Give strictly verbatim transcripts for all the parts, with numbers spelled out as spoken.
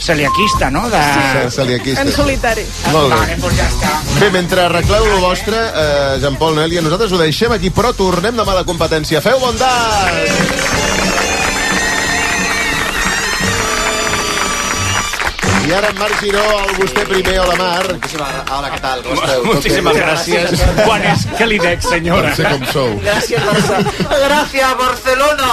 celiaquista, no? De... Sí, celiaquista. En solitari. Molt bé. Vale, pues ja està. Bé, mentre arregleu el vostre, eh, Jean-Paul, Noelia, nosaltres ho deixem aquí, però tornem demà a la competència. Feu bondat! I ara en Marc Giró, el vostè primer o la Mar. Hola, què tal? Com esteu? Moltíssimes gràcies. Quan és que li dec, senyora? No sé com sou. Gràcies, Barça. Gràcies, Barcelona.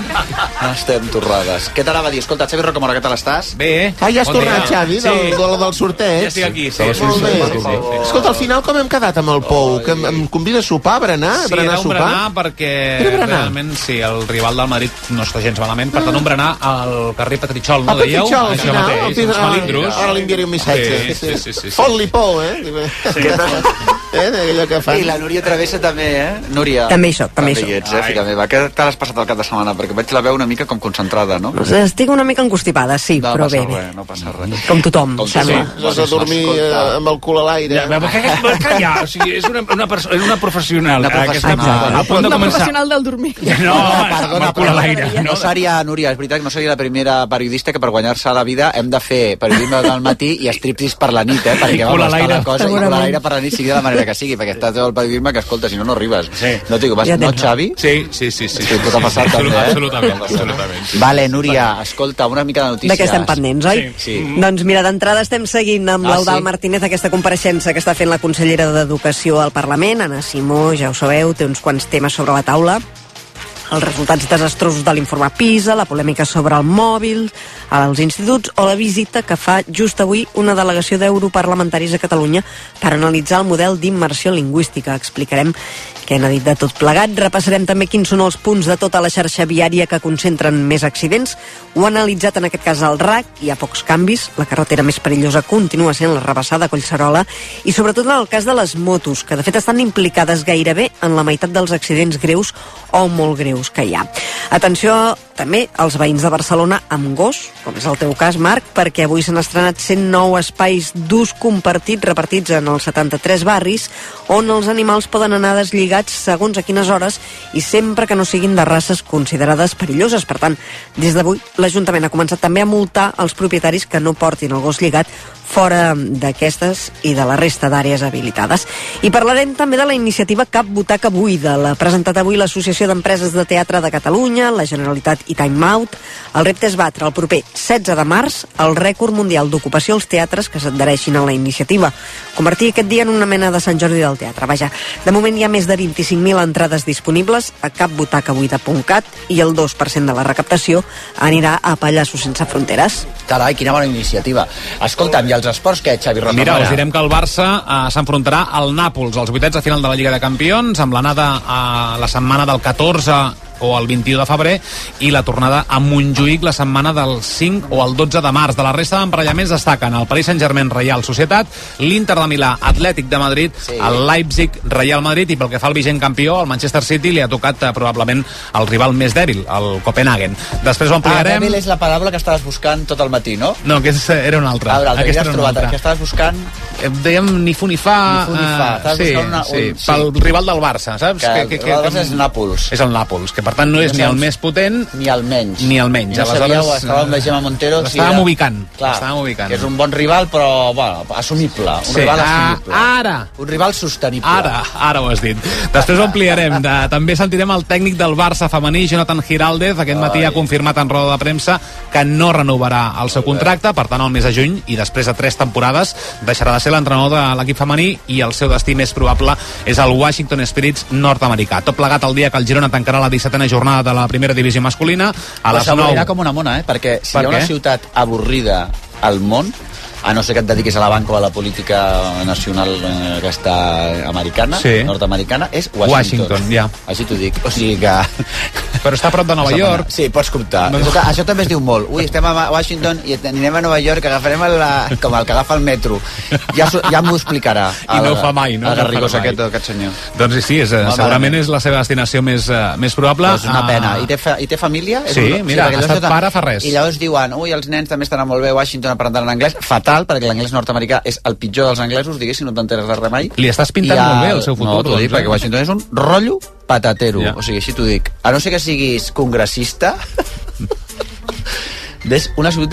Estem torrades. Què t'anava a dir? Escolta, Xavi Rocamora, què tal estàs? Bé. Ah, ja has Bon tornat, dia. Xavi, del, Sí. del, del sorteig. Ja estic aquí, sí. Sí, molt bé. Sí, sí, sí. Escolta, al final com hem quedat amb el Pou? Que em, em convida a sopar, a berenar? Sí, berenar era a un sopar? berenar perquè Era berenar? realment sí, el rival del Madrid no està gens malament, per tant un berenar al carrer Petritxol, no Ah, dèieu? Petritxol, al Això final, mateix, el els Pedro- melindros. Ara li enviaré un missatge. Sí, sí, sí, sí, sí. Fot-li Pou, eh? Sí. Eh, allò que fan. I la Núria Travessa també, eh? Núria. També hi soc, també hi soc. hi ets, eh, fica meva. Què te l'has passat el cap de setmana? Perquè vaig la veu una mica com concentrada, no? Estic una mica angustipada, sí, No però passa bé, bé. res, no passa res. Com tothom, Com sembla. tothom. Vas a dormir eh, amb el cul a l'aire. Ja, però que, que, que ja, o sigui, és una, una, perso és una professional. Una professional. Aquesta, a punt de Una començar. professional del dormir. No, home, amb el cul a l'aire. No seria, Núria, és veritat que no seria la primera periodista que per guanyar-se la vida hem de fer periodisme del matí i striptease per la nit, eh? Perquè I cul a vamos, està l'aire. la cosa, i cul a Segurament. l'aire per la nit sigui de la manera que sigui, perquè està tot el periodisme que escolta, si no, no arribes. Sí. No, dic, vas, Ja no, tens Xavi? Sí, sí, sí. sí. Sí, tot ha passat també, eh? Absolutament, absolutament. Sí. Vale, Núria, escolta, una mica de notícies. De què estem pendents, oi? Sí. Doncs mira, d'entrada estem seguint amb Ah, l'Eudald sí? Martínez aquesta compareixença que està fent la consellera d'Educació al Parlament, Anna Simó, ja ho sabeu, té uns quants temes sobre la taula. Els resultats desastrosos de l'informe PISA, la polèmica sobre el mòbil als instituts o la visita que fa just avui una delegació d'europarlamentaris a Catalunya per analitzar el model d'immersió lingüística. Explicarem què n'ha dit de tot plegat. Repassarem també quins són els punts de tota la xarxa viària que concentren més accidents. Ho ha analitzat en aquest cas el R A C, hi ha pocs canvis, la carretera més perillosa continua sent la rebassada a Collserola i sobretot en el cas de les motos, que de fet estan implicades gairebé en la meitat dels accidents greus o molt greus que hi ha. Atenció també als veïns de Barcelona amb gos, com és el teu cas, Marc, perquè avui s'han estrenat cent nou espais d'ús compartit repartits en els setanta-tres barris on els animals poden anar deslligats segons a quines hores i sempre que no siguin de races considerades perilloses. Per tant, des d'avui l'Ajuntament ha començat també a multar els propietaris que no portin el gos lligat fora d'aquestes i de la resta d'àrees habilitades. I parlarem també de la iniciativa Cap Butaca Buida. L'ha presentat avui l'Associació d'Empreses de Teatre de Catalunya, la Generalitat i Time Out. El repte és batre el proper setze de març el rècord mundial d'ocupació als teatres que s'adhereixin a la iniciativa. Convertir aquest dia en una mena de Sant Jordi del teatre. Vaja, de moment hi ha més de vint-i-cinc mil entrades disponibles a cap butaca buida punt cat i el dos per cent de la recaptació anirà a Pallassos Sense Fronteres. Carai, quina bona iniciativa. Escolta'm, i els esports què, Xavi Rocamora? Mira, us direm que el Barça eh, s'enfrontarà al Nàpols, als vuitens de final de la Lliga de Campions, amb l'anada a la setmana del catorze o el vint-i-u de febrer i la tornada a Montjuïc la setmana del cinc o el dotze de març. De la resta d'emparellaments destaquen el Paris Saint-Germain Reial Societat, l'Inter de Milà Atlètic de Madrid, sí. el Leipzig Real Madrid, i pel que fa al vigent campió, el Manchester City, li ha tocat eh, probablement el rival més dèbil, el Copenhagen. Després ho Ah, ampliarem. dèbil és la paraula que estaves buscant tot el matí, no? No, que és, era una altra. A veure, el que Aquesta havies era una trobat, altra. que estaves buscant... Eh, dèiem ni fu ni fa. Ni fu ni fa. eh, Estaves sí, buscant una- sí, un- sí. pel rival del Barça, saps? Que el rival del Barça és Nàpols. És el Nàpols, que per tant no és No ni el saps- més potent Ni el menys. ni el menys. I no sabíeu, estàvem amb la Gemma Montero... si L'estàvem era- ubicant. Clar, L'estàvem ubicant. que és un bon rival, però, bueno, assumible. Un Sí. rival Ah, assumible. ara. Un rival sostenible. Ara, ara ho has dit. Després ho ampliarem. De, també sentirem el tècnic del Barça femení, Jonathan Giraldez. Aquest matí ha confirmat en roda de premsa que no renovarà el seu contracte, per tant, el mes de juny, i després de tres temporades deixarà de ser l'entrenador de l'equip femení i el seu destí més probable és el Washington Spirits nord-americà. Tot plegat el dia que el Girona tancarà la dissetena jornada de la primera divisió masculina a Però les nou. s'avorrirà com una mona, eh? Perquè si Per hi ha una què? ciutat avorrida al món, a no ser que et dediquis a la banca o a la política nacional eh, aquesta americana, Sí. nord-americana, és Washington. Washington, ja. Així t'ho dic. O sigui que... Però està a prop de Nova York. Sí, pots comptar. Doncs- Això, això també es diu molt. Ui, estem a Washington i anirem a Nova York, agafarem el, la, com el que agafa el metro. Ja, s'ho- ja m'ho explicarà. I no ho fa mai, no? El No ho garrigós fa mai. aquest, aquest senyor. Doncs sí, sí és, Home, segurament malament. és la seva destinació més, uh, més probable. Doncs una pena. Ah, I té, fa, I té família? És Sí, un- mira, perquè ha llavors estat pare fa res. I llavors diuen, ui, els nens també estaran molt bé a Washington aprenent anglès. Fatal, perquè l'anglès nord-americà és el pitjor dels anglesos, diguéssim, no t'enteres de res mai. Li estàs pintant I molt bé el seu futur, No, t'ho dic, doncs, eh? perquè Washington és un rotllo patatero. Ja. O sigui, així t'ho dic. A no ser que siguis congressista, és una ciutat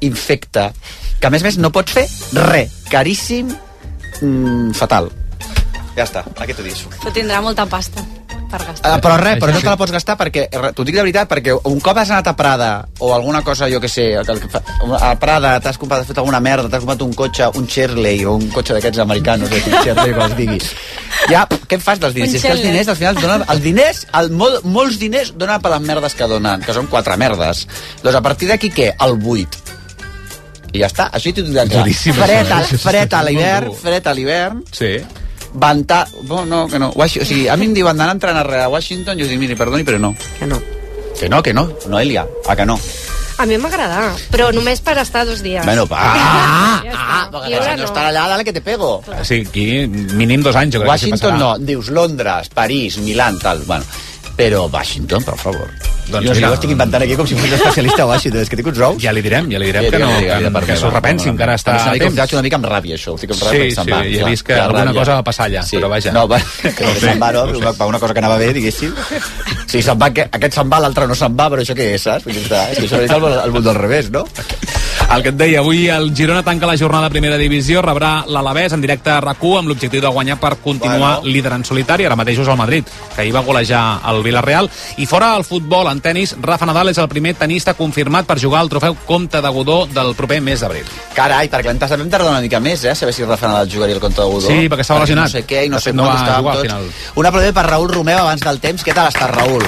infecte, que a més a més no pots fer res, caríssim, mm, fatal. Ja està, aquí t'ho deixo. Però tindrà molta pasta per gastar. Uh, però res, però no te la pots gastar perquè, t'ho dic de veritat, perquè un cop has anat a Prada o alguna cosa, jo que sé, a Prada t'has comprat, has fet alguna merda, t'has comprat un cotxe, un Shirley o un cotxe d'aquests americanos, eh, un Shirley, com es digui. Ja, què en fas dels diners? Si és que els diners, al final, donen, els diners, el, mol, molts diners donen per les merdes que donen, que són quatre merdes. Doncs a partir d'aquí, què? El vuit. I ja està, això hi t'ho dirà clar. Fred, a, fred a l'hivern, fred a l'hivern. Sí. Vanta... Oh, no, que no. Washi... O sigui, a mi em diuen d'anar a entrenar a Washington i jo dic, miri, perdoni, però no. Que no. Que no, que no. Noelia, a que no. A mi m'agrada, però només per estar dos dies. Bueno, pa... Ah, ja ah, perquè no, no estar allà, dale que te pego. Sí, aquí mínim dos anys. Jo crec Washington no, dius Londres, París, Milán, tal, bueno. Però Washington, per favor. Doncs jo mira, ho estic inventant aquí com si fos especialista a Washington, és que tinc uns ous. Ja li direm, ja li direm que no, que, que s'ho repensi, encara està a temps. Una mica amb ràbia, això. Estic amb sí, ràbia, sí, ja he vist que alguna cosa va passar allà, sí. Però vaja. No, va, que no se'n va, no? Va una cosa que anava bé, diguéssim. Sí, se'n va, aquest se'n va, l'altre no se'n va, però això què és, saps? És que això és el món del revés, no? El que et deia, avui el Girona tanca la jornada de primera divisió, rebrà l'Alavés en directe a RAC u amb l'objectiu de guanyar per continuar bueno. líder en solitari. Ara mateix és el Madrid, que ahir va golejar el Villarreal. I fora el futbol, en tenis, Rafa Nadal és el primer tenista confirmat per jugar al trofeu Comte de Godó del proper mes d'abril. Carai, perquè l'any passat vam tardar una mica més, eh, a saber si Rafa Nadal jugaria el Comte de Godó. Sí, perquè estava lesionat. No sé què i no sé no quan estàvem jugar, tots. Un aplaudiment per Raül Romeu abans del temps. Què tal estàs, Raül?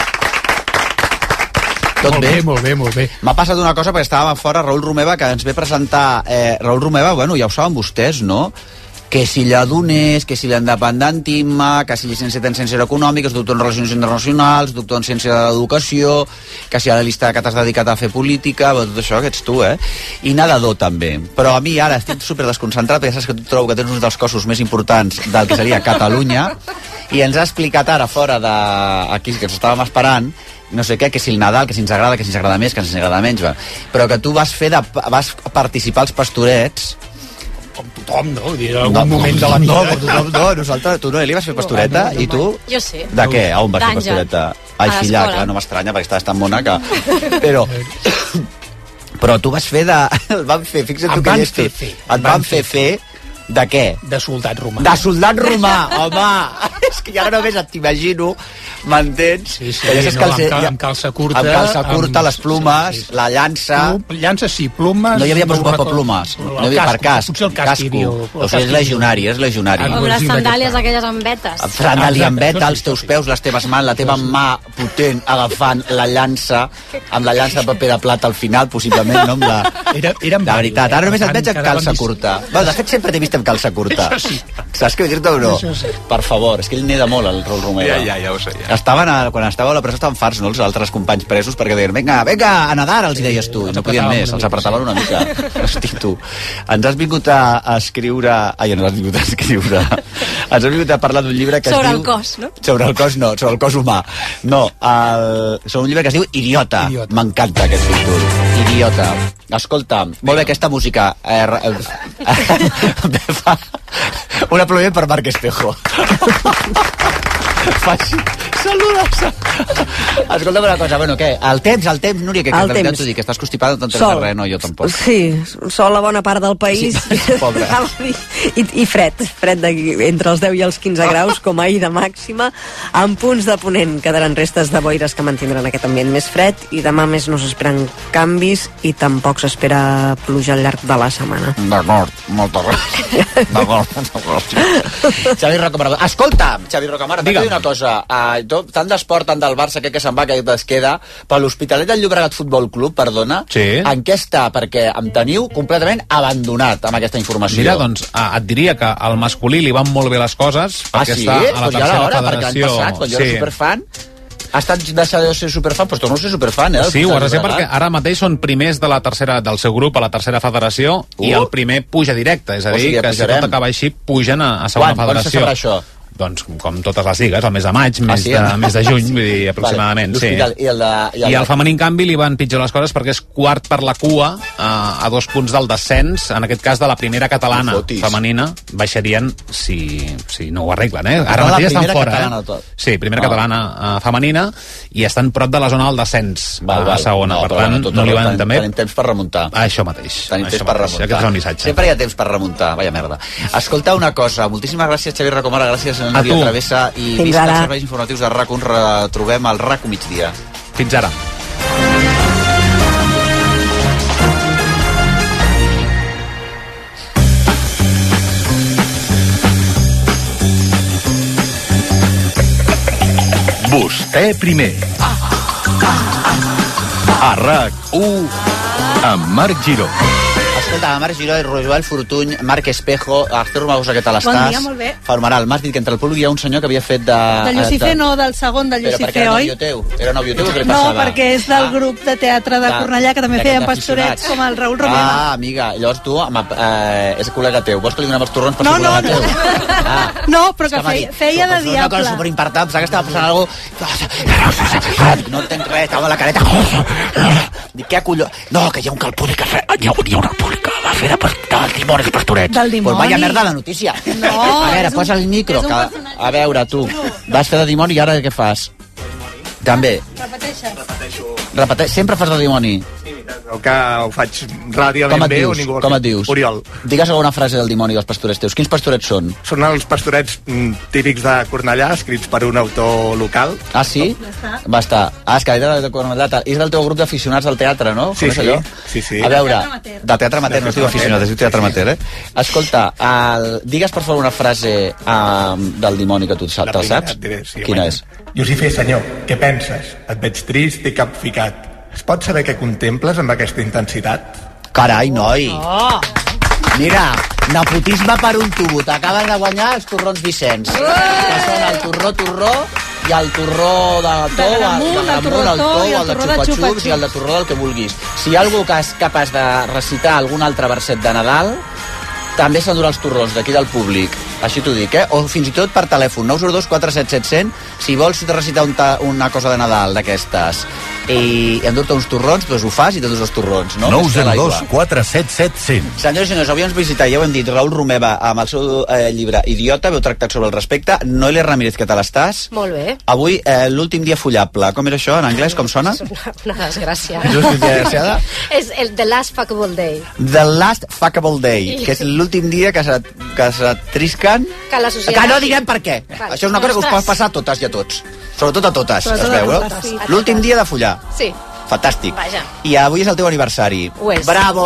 Tot molt bé? bé, molt bé, molt bé. M'ha passat una cosa perquè estàvem fora, Raül Romeva, que ens ve presentar... Eh, Raül Romeva, bueno, ja ho saben vostès, no? Que si lladoners, que si l'independentisme, que si llicenciat en ciència econòmica, doctor en relacions internacionals, doctor en ciència de l'educació, que si a la llista que t'has dedicat a fer política, tot això que ets tu, eh? I nedador, també. Però a mi ara estic super desconcentrat, perquè saps que tu trobo que tens un dels cossos més importants del que seria Catalunya, i ens ha explicat ara, fora de... aquí, que ens estàvem esperant, no sé què, que si el Nadal, que si ens agrada, que si ens agrada més, que si ens agrada menys, va. Però que tu vas fer de, vas participar als pastorets. Com tothom, no? En algun no, moment de la vida. No, com tothom, no. Nosaltres, tu, Noeli, vas fer pastoreta, no, no, no, i tu? Jo sí. De què? A on vas fer pastoreta? A Xillà, clar, no m'estranya, perquè estaves tan mona que... Però... Però tu vas fer de... El van fer, fixa't tu que hi és. Et van fer fer... De què? De soldat romà. De soldat romà, home! És que ja només et t'imagino, m'entens? Sí, sí, no, que el, amb, cal, amb calça curta. Amb calça curta, amb, les plumes, sí, sí, sí. La llança... Plum, llança sí, plumes... No hi havia no per plumes, no hi havia per casc. Potser el casc hi havia. O sigui, és legionari, és legionari. Amb les sandàlies aquelles amb vetes. Sandàlia amb veta, els teus peus, les teves mans, la teva mà potent agafant la llança, amb la llança de paper de plata al final, possiblement, no? Amb la... Era, era de veritat, ara només et veig amb calça curta. De fet, sempre t'he vist amb calça curta. Sí. Saps què dir-te o no? Sí. Per favor, és que ell neda molt, el Raül Romeva. Ja, ja, ja ho sé. Ja. Estaven a, quan estava a la presó estaven farts, no? Els altres companys presos, perquè deien, vinga, vinga, a nedar, els hi deies tu. I no podien més, els apretaven una mica. Hosti, tu. Ens has vingut a, a escriure... Ai, no has vingut a escriure. Ens has vingut a parlar d'un llibre que sobre es diu... Sobre el cos, no? Sobre el cos, no, sobre el cos humà. No, el... sobre un llibre que es diu Idiota. Idiota. M'encanta aquest títol. Idiota. Escolta, molt bé aquesta música. Eh, eh, un aplaudiment per Marc Espejo. Faci... Saluda. Escolta'm una cosa, bueno, què? El temps, el temps, Núria, que, que de veritat t'ho dic, que estàs constipada, no t'enteres res, no, jo tampoc. Sí, sol a bona part del país. Sí, pobre. I, I fred, fred de, entre els deu i els quinze graus, com ahir de màxima. En punts de ponent quedaran restes de boires que mantindran aquest ambient més fred, i demà més no s'esperen canvis i tampoc s'espera pluja al llarg de la setmana. D'acord, molta gràcies. D'acord, d'acord. Xavi Rocamora. Escolta, Xavi Rocamora, t'he de dir una cosa. Uh, tot, tant d'esport, tant del Barça, que, que se'n va, que es queda, per l'Hospitalet del Llobregat Futbol Club, perdona, sí. En què està? Perquè em teniu completament abandonat amb aquesta informació. Mira, doncs, ah, et diria que al masculí li van molt bé les coses, perquè ah, sí? està a la pues tercera hora, federació. Perquè l'any passat, quan jo sí. era superfan, ha estat deixat de ser superfan, però torno a ser superfan, eh? Sí, ho has de ser perquè ara mateix són primers de la tercera, del seu grup a la tercera federació uh. i el primer puja directe, és a dir, o sigui, que si tot acaba així, pugen a, a segona quan? federació. Quan se sabrà això? doncs, com totes les lligues, el mes de maig, mes, ah, sí, de, eh? mes de juny, vull dir, aproximadament. Vale. Sí. I, el, i, el de, i, el... I el femení, en canvi, li van pitjor les coses perquè és quart per la cua eh, a dos punts del descens, en aquest cas de la primera catalana femenina. Baixarien si, si no ho arreglen, eh? Ara no, mateix estan fora, catalana, eh? Sí, primera ah. catalana eh, femenina, i estan prop de la zona del descens, val, val. a segona. No, per tant, bueno, no li van ten, també... Tenim temps per remuntar. Ah, això mateix. Tenim això temps per mateix. remuntar. Aquest és el missatge. Sempre hi ha temps per remuntar, vaya merda. Escolta una cosa, moltíssimes gràcies, Xavi Racomora, gràcies a Núria Travessa, i fins vist els serveis informatius de RAC u ens retrobem al RAC u migdia. Fins ara. Vostè primer. A RAC u amb Marc Giró. Escolta, Marc Giró, Rojoel Fortuny, Marc Espejo, Artur Magosa, què tal estàs? Bon dia, molt bé. Fenomenal. M'has dit que entre el públic hi ha un senyor que havia fet de... De Lucifer, de... no, del segon de Lucifer, oi? Però perquè era nòvio teu? Era nòvio teu o què li No, passava? perquè és del ah. grup de teatre de ah. Cornellà, que també feien pastorets, com el Raül Romeva. Ah, amiga, llavors tu, amb, eh, és col·lega teu. Vols que li donem els torrons per no, ser no, col·lega no. teu? Ah. No, però que feia, feia de diable. Una cosa superimportant, pensava que estava passant alguna cosa... No entenc res, estava a la careta... Dic, què colló? No, que hi ha un calpuri que fa... Hi ha una pública que va fer de, del dimoni de pastorets. Del dimoni? Pues vaya merda de notícia. No, a veure, posa el micro. Que, a veure, tu, vas fer de dimoni i ara què fas? També. Repeteixes. Repeteixo. Repeteix, sempre fas de dimoni. Sí, el que ho faig ràdiament bé o ningú... Com et dius? Oriol. Digues alguna frase del dimoni dels pastorets teus. Quins pastorets són? Són els pastorets mm, típics de Cornellà, escrits per un autor local. Ah, sí? Va estar. Ah, és que era de Cornellà. És del teu grup d'aficionats al teatre, no? Sí, sí. sí, sí. A veure, de teatre amateur, no es diu aficionat, es diu teatre amateur, eh? Escolta, el... digues per favor una frase um, del dimoni que tu te'l saps? Diré, sí, quina és? Lucifer, senyor, què penses? Et veig trist i capficat. Es pot saber què contemples amb aquesta intensitat? Carai, noi! Oh. Mira, nepotisme per un tubo. T'acaben de guanyar els torrons Vicenç. Oh. Que són el torró torró i el torró de to, de gramunt, el, el, torró, el, to, el de xupa-xups i el de torró del que vulguis. Si hi ha algú que és capaç de recitar algun altre verset de Nadal, també s'endurà els torrons d'aquí del públic. Així t'ho dic, eh? O fins i tot per telèfon, nou zero dos quatre set set zero zero, si vols recitar un ta, una cosa de Nadal d'aquestes i endur-te uns torrons, doncs ho fas i t'endurs els torrons, no? nou zero dos quatre set set zero zero. Senyors i senyors, avui ens visita, ja ho hem dit, Raül Romeva amb el seu eh, llibre Idiota, veu tractat sobre el respecte. Noelia Ramírez, què tal estàs? Molt bé. Avui, eh, l'últim dia follable. Com és això, en anglès? Com sona? És una, una desgràcia. L'últim dia desgraciada? És el The Last Fuckable Day. The Last Fuckable Day, que és l'últim dia que se, que se trisquen... Que la societat... Que no diguem per què. Vale. Això és una cosa que us pot passar a totes i a tots. Sobretot a totes, Sobretot es veu, totes, sí. L'últim dia de follar. Sí. Fantàstic. Vaja. I avui és el teu aniversari. Ho és. Bravo!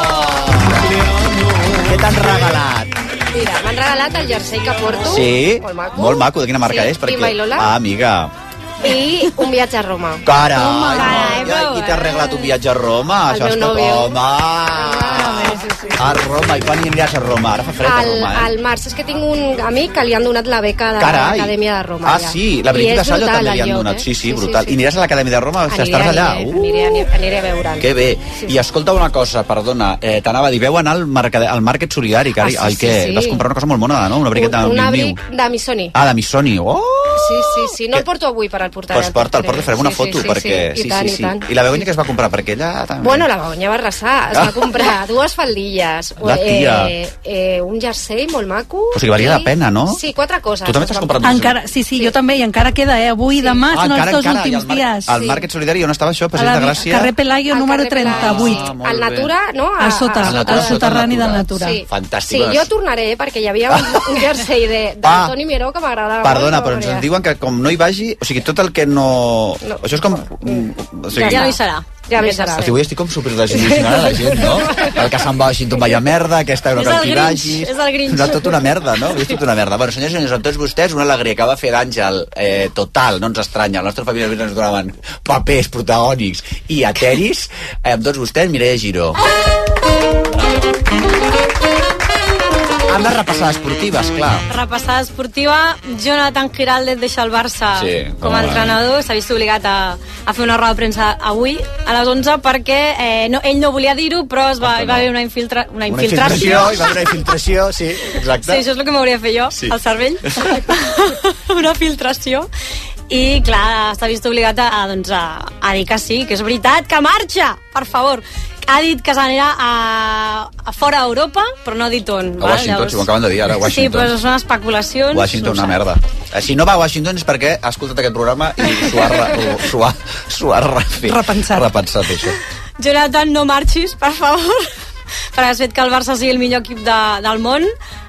Què t'han regalat? Mira, m'han regalat el jersei que porto. Sí? Molt maco. Molt maco. De quina marca sí. és? Perquè... Pima i Lola. Ah, amiga. I un viatge a Roma. Carai! Oh, carai, I qui t'ha arreglat un viatge a Roma? El Això meu és nòvio. Home! Ah, sí, sí. A Roma. I quan hi aniràs a Roma? Ara fa fred a Al, Roma, eh? al març. És que tinc un amic que li han donat la beca de Carai. l'Acadèmia de Roma. Ah, ja. sí? La Brigitte Sallo també li han lloc, donat. Eh? Sí, sí, sí, brutal. sí, sí. I aniràs a l'Acadèmia de Roma? Aniré, Estaràs allà? Aniré, Uh. aniré, aniré, aniré a veure'l. Que bé. Sí, I sí. escolta una cosa, perdona, eh, t'anava a dir, veu anar al, mercade, al Market Solidari, que, Ah, sí, ai, sí, què? sí. Vas comprar una cosa molt mona, no? Un abric de un, un Miu abric Miu. de Missoni. Ah, de Missoni. Oh! Sí, sí, sí. No Que- el porto avui per al portaré. Pues porta'l, porta, farem una Sí, foto, sí, sí, perquè... Sí, i tant, sí, sí. i tant. I la Begoña que es va comprar? Perquè ella... També... Bueno, la Begoña va arrasar. Es va comprar dues faldilles, La tia. eh, eh, un jersei molt maco. O sigui, valia la pena, no? Sí, quatre coses. Tu també t'has comprat un Encara, sí, sí, jo també, i encara queda, eh? Avui i demà són els dos encara, i últims al mar- dies. Al Market Solidari, on estava això? A President la de Gràcia? carrer Pelayo, Al número carrer Pelayo. trenta-vuit. Ah, molt Al bé. Natura, no? A sota, al Natura, al soterrani del Natura. Sí. Fantàstic. Sí, jo tornaré, perquè hi havia un, un jersei de, de Ah. Toni Miró que m'agradava Perdona, molt. però ens diuen que com no hi vagi... O sigui, tot el que no... No. Això és com... O sigui, Ja avisarà. Ja avisarà. Hosti, avui estic com superdesil·lusionant a la gent, no? El que se'n va a Washington vaya merda, aquesta no És cal el que hi Grinch, vagi... és el Grinch. No, tot una merda, no? És tot una merda. Bueno, senyors i senyors, amb tots vostès, una alegria que va fer d'Àngel eh, total, no ens estranya. La nostra família ens donaven papers protagònics i ateris. Eh, amb tots vostès, Mireia Giró. Amb la repassada esportiva, esclar. Repassada esportiva, Jonathan Giraldez deixa el Barça sí, com a entrenador. S'ha vist obligat a, a fer una roda de premsa avui, a les onze, perquè eh, no, ell no volia dir-ho, però es va, no. va haver una, infiltra, una infiltració. Una infiltració, hi va haver una infiltració, sí, exacte. Sí, això és el que m'hauria de fer jo, sí. al cervell. Una filtració. I, clar, s'ha vist obligat a, a, doncs, a, a dir que sí, que és veritat, que marxa, per favor. Ha dit que s'anirà a, a fora d'Europa, però no ha dit on. A Washington, Llavors... si m'ho acaben de dir ara, Washington. Sí, però són especulacions. Washington, no una merda. Si no va a Washington és perquè ha escoltat aquest programa i s'ho ha, s'ho ha, s'ho ha repensat. repensat, això. Jonathan, no marxis, per favor, perquè has fet que el Barça sigui el millor equip de, del món.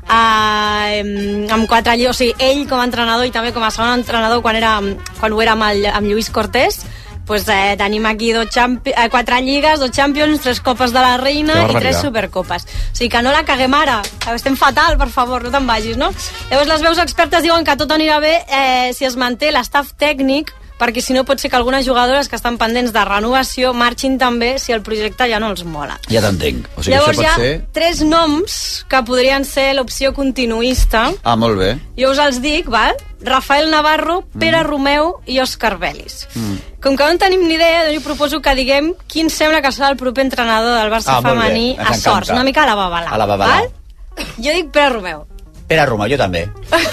Uh, amb quatre lligues, o sigui, ell com a entrenador i també com a segon entrenador quan, era, quan ho era amb, el, amb Lluís Cortés, pues, eh, tenim aquí dos champi- eh, quatre lligues, dos Champions, tres copes de la Reina i tres supercopes. O sigui que no la caguem ara, estem fatal, per favor, no te'n vagis, no? Llavors les veus expertes diuen que tot anirà bé eh, si es manté l'estaf tècnic, perquè si no pot ser que algunes jugadores que estan pendents de renovació marxin també si el projecte ja no els mola. Ja t'entenc. O sigui, Llavors pot hi ha ser... tres noms que podrien ser l'opció continuista. Ah, molt bé. Jo us els dic, val? Rafael Navarro, Pere mm. Romeu i Òscar Vélez. Mm. Com que no en tenim ni idea, jo proposo que diguem quin sembla que serà el proper entrenador del Barça ah, femení a sorts. Una mica a la babalà. A la babalà. Jo dic Pere Romeu. Pere Romeu, jo també.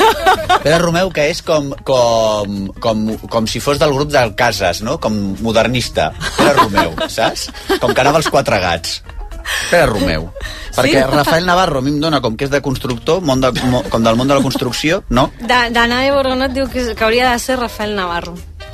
Pere Romeu, que és com, com, com, com si fos del grup del Casas, no? Com modernista. Pere Romeu, saps? Com que anava als quatre gats. Pere Romeu. Perquè sí? Rafael Navarro a mi em dona com que és de constructor, món de, com del món de la construcció, no? Danae Borgonat diu que, que hauria de ser Rafael Navarro.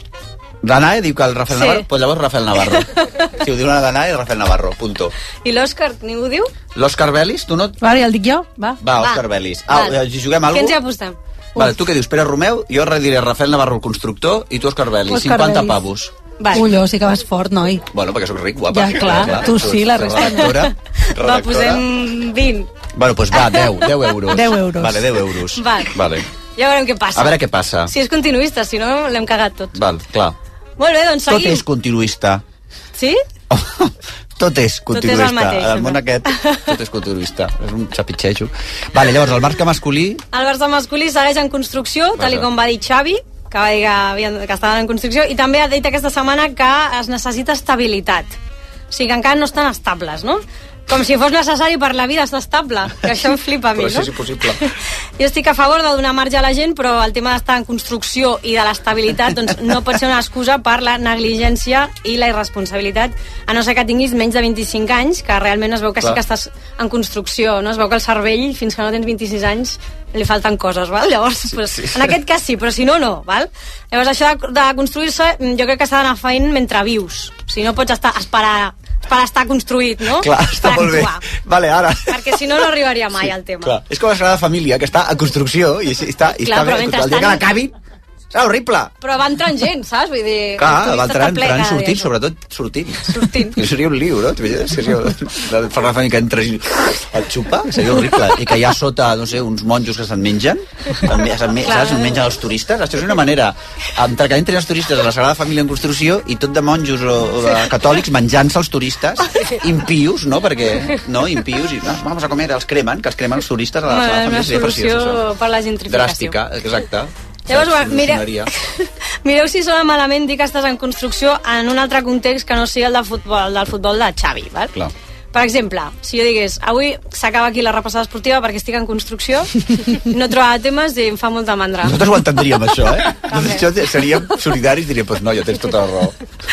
Danae diu que el Rafael sí. Navarro, doncs pues llavors Rafael Navarro. Si ho diu una Danae, Rafael Navarro, punto. I l'Òscar, ningú diu? L'Òscar Vélez, tu no... Vale, el dic jo, va. Va, Òscar Vélez. Ah, vale. Juguem alguna cosa? Què ens hi apostem? Vale, tu què dius? Pere Romeu, jo rediré Rafael Navarro, el constructor, i tu Òscar Vélez. cinquanta pavos. Vale. Ullo, sí que vas fort, noi. Bueno, perquè sóc ric, guapa. Ja, clar, clar tu sí, la resta. Redactora, redactora. Va, posem vint. Bueno, doncs pues va, deu, deu euros. deu euros. Vale, deu euros. Vale. Vale. Ja veurem què passa. A veure què passa. Si és continuista, si no, l'hem cagat tot. Val, clar. Molt bé, doncs seguim. Tot és continuista. Sí? Oh, tot és continuista. Tot és el mateix. El món aquest, tot és continuista. És un xapitxejo. Vale, llavors, el Barça masculí... El Barça masculí segueix en construcció, Vaja. tal com va dir Xavi, que va dir que, havien, que estaven en construcció, i també ha dit aquesta setmana que es necessita estabilitat. O sigui que encara no estan estables, no? Com si fos necessari per la vida estar estable, que això em flipa a mi, però no? Però això és impossible. Jo estic a favor de donar marge a la gent, però el tema d'estar en construcció i de l'estabilitat doncs, no pot ser una excusa per la negligència i la irresponsabilitat, a no ser que tinguis menys de vint-i-cinc anys, que realment es veu que Clar. sí que estàs en construcció, no? Es veu que el cervell, fins que no tens vint-i-sis anys, li falten coses, val? Llavors, sí, pues, sí. en aquest cas sí, però si no, no, val? Llavors, això de, de construir-se, jo crec que s'ha d'anar feint mentre vius. O sigui, no pots estar, esperar per estar construït, no? Clar, està per molt actuar. bé. Vale, ara... Perquè si no, no arribaria mai sí, al tema. Clar. És com la Sagrada Família, que està en construcció i està, i Clar, està bé. El dia que l'acabi, serà horrible. Però va entrant gent, saps? Vull dir... Clar, va entrant, entrant, sortint, sobretot sortint. Sortint. Que seria un liu, no? Seria la Sagrada Família que entres i el xupa, seria horrible. I que hi ha sota, no sé, uns monjos que se'n mengen, se'n saps? Se'n mengen els turistes. Això és una manera, entre que entren els turistes a la Sagrada Família en construcció i tot de monjos o, o de catòlics menjant-se els turistes, impius, no? Perquè, no, impius, i no, vamos a comer, els cremen, que els cremen els turistes a la Sagrada Família. Una solució per la gentrificació. Dràstica, exacte. Llavors, bueno, mire, mireu si sona malament dir que estàs en construcció en un altre context que no sigui el del futbol, el del futbol de Xavi, val? Clar. Per exemple, si jo digués, avui s'acaba aquí la repassada esportiva perquè estic en construcció, no trobava temes i em fa molta mandra. Nosaltres ho entendríem, això, eh? Nosaltres seríem solidaris i diríem, pues no, ja tens tota la raó.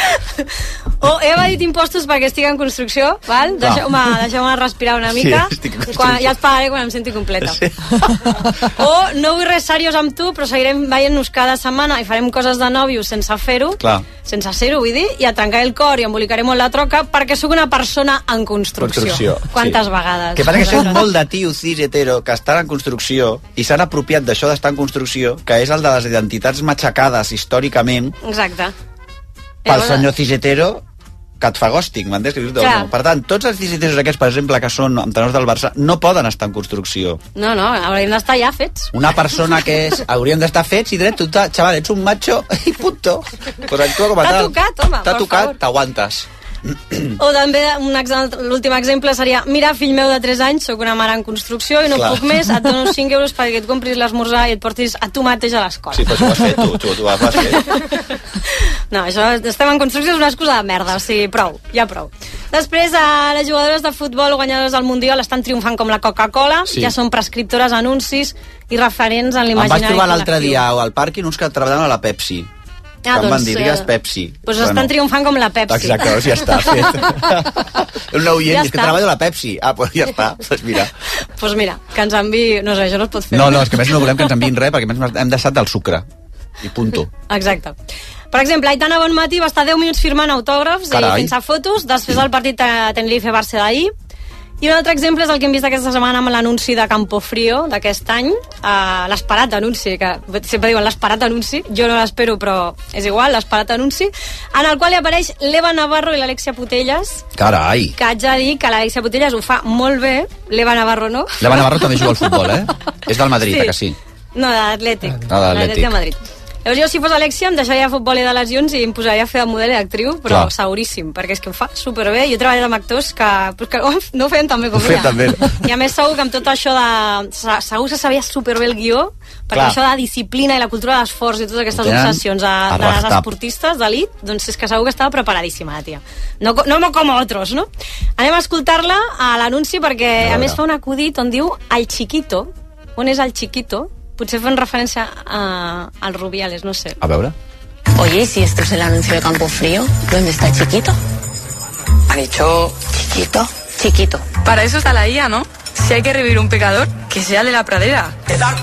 O he evadit impostos perquè estic en construcció, val? Deixeu-me deixeu respirar una mica. Sí, estic en construcció. Quan, ja els pagaré quan em senti completa. Sí. O no vull res seriós amb tu, però seguirem veient-nos cada setmana i farem coses de nòvios sense fer-ho, sense ser-ho, vull dir, i a trencar el cor i embolicaré molt la troca perquè sóc una persona en construcció. Construcció. Quantes sí. vegades? Que passa que això és molt de tios cis hetero que estan en construcció i s'han apropiat d'això d'estar en construcció, que és el de les identitats matxacades històricament. Exacte. Pel senyor cis hetero que et fa ghosting, m'entens? No. Per tant, tots els cis heteros aquests, per exemple, que són entrenadors del Barça, no poden estar en construcció. No, no, hauríem d'estar ja fets. Una persona que és... Hauríem d'estar fets i dret, tu, xaval, ets un macho i punto. Pues actua com a tal. T'ha tocat, home, T'ha tocat, t'aguantes. O també un ex- l'últim exemple seria: mira, fill meu de tres anys, sóc una mare en construcció i no Clar. puc més, et dono cinc euros perquè et compris l'esmorzar i et portis a tu mateix a l'escola. Sí, però tu ho has fet, tu, tu, tu ho has fet. No, això, estem en construcció, és una excusa de merda, o sigui, prou, ja prou. Després, eh, les jugadores de futbol guanyadores del Mundial estan triomfant com la Coca-Cola, Sí. ja són prescriptores anuncis i referents en Em l'imaginari vaig trobar l'altre col·lectiu. dia al pàrquing uns que treballaven a la Pepsi. Ah, que em van doncs, dir, eh, digues Pepsi. Doncs bueno, estan triomfant com la Pepsi. Exacte, doncs ja està fet. Un nou oient, Ja és que està. treballo a la Pepsi. Ah, doncs ja està, doncs mira. Doncs pues mira, que ens enviï... No sé, això no es pot fer. No, no, és que a més no volem que ens enviïn res, perquè a més hem deixat del sucre. I punto. Exacte. Per exemple, Aitana Bonmatí va estar deu minuts firmant autògrafs Carai. i fent fotos després del partit de Tenerife-Barça d'ahir. I un altre exemple és el que hem vist aquesta setmana amb l'anunci de Campofrío d'aquest any, uh, l'esperat anunci, que sempre diuen l'esperat anunci, jo no l'espero però és igual, l'esperat anunci, en el qual hi apareix l'Eva Navarro i l'Alexia Putellas, Carai. que haig de dir que l'Alexia Putellas ho fa molt bé, l'Eva Navarro no. L'Eva Navarro també juga al futbol, eh? És del Madrid, Sí. sí. que sí? No, de l'Atlètic. Ah, de l'Atlètic. de Madrid. Llavors jo, si fos Alexia, em deixaria futbol i de lesions i em posaria a fer de model i d'actriu, però Clar. seguríssim, perquè és que ho fa superbé. Jo he treballat amb actors que, pues, que no ho feien tan bé com Ho feien ella. tan bé. I a més segur que amb tot això de... se- Segur que sabia superbé el guió, perquè Clar. això de disciplina i la cultura de l'esforç i totes aquestes Ho tenen obsessions de, a de les rastab. esportistes d'elit, doncs és que segur que estava preparadíssima, la tia. No, co- no com otros, no? Anem a escoltar-la a l'anunci perquè, A a, més, veure. fa un acudit on diu el chiquito. On és el chiquito? Potser fan referència a, als Rubiales, no sé. A veure. Oye, si esto es el anuncio de Campofrío, ¿dónde está el chiquito? Ha dicho chiquito. Chiquito. Para eso está la I A, ¿no? Si hay que revivir un pecador, que sea el de la pradera.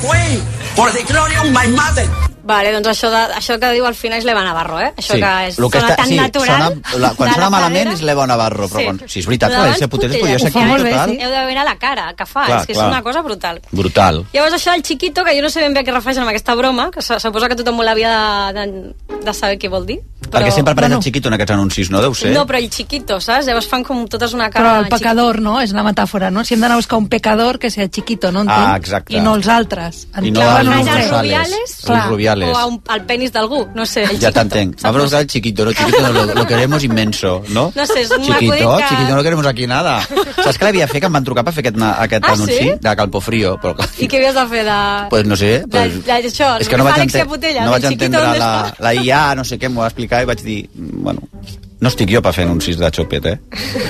For the glory of my mother. Vale, doncs això, de, això que diu al final és l'Eva Navarro, eh? Això Sí. que és, Lo que sona està- tan sí, natural. sona- la- quan de sona la malament pradera. és l'Eva Navarro, però Sí. quan, si és veritat, Lo que d'abans, l'Alexia Putellas podria Putellas. ser Ho fa aquí, molt bé, total. sí. Heu de veure la cara que fa, Clar, és que clar. és una cosa brutal. Brutal. Llavors això, el chiquito, que jo no sé ben bé a què refereixen amb aquesta broma, que se- suposa que tothom l'havia de, de, de saber què vol dir. Però... Perquè sempre apareix Bueno. el chiquito en aquests anuncis, no? Deu ser. No, però el chiquito, saps? Llavors fan com totes una cara... Però el de chiquito. pecador, no? És la metàfora, no? Si hem d'anar a buscar un pecador que sigui chiquito, no entenc? Ah, exacte. I no els altres. I no Clar, els anar a González, Rubiales, els Rubiales. o a un, al penis d'algú, no sé, el Ya chiquito. te entenc. Vamos a buscar el chiquito, ¿no? Chiquito no, lo, lo queremos inmenso, ¿no? No sé, és un Chiquito, acudit que- chiquito, no queremos aquí nada. Saps què l'havia fet, que em van trucar per fer aquest, na- aquest Ah, anunci sí? de Campofrío? Però, clar, I què havies de fer de... pues no sé. Pues, de, de, això, és que no vaig, Alexia enten Putellas, no vaig el chiquito, entendre ¿dónde la, està? la I A, no sé què, m'ho va explicar i vaig dir, mm, bueno, no estic jo per fer anuncis de xopet, eh?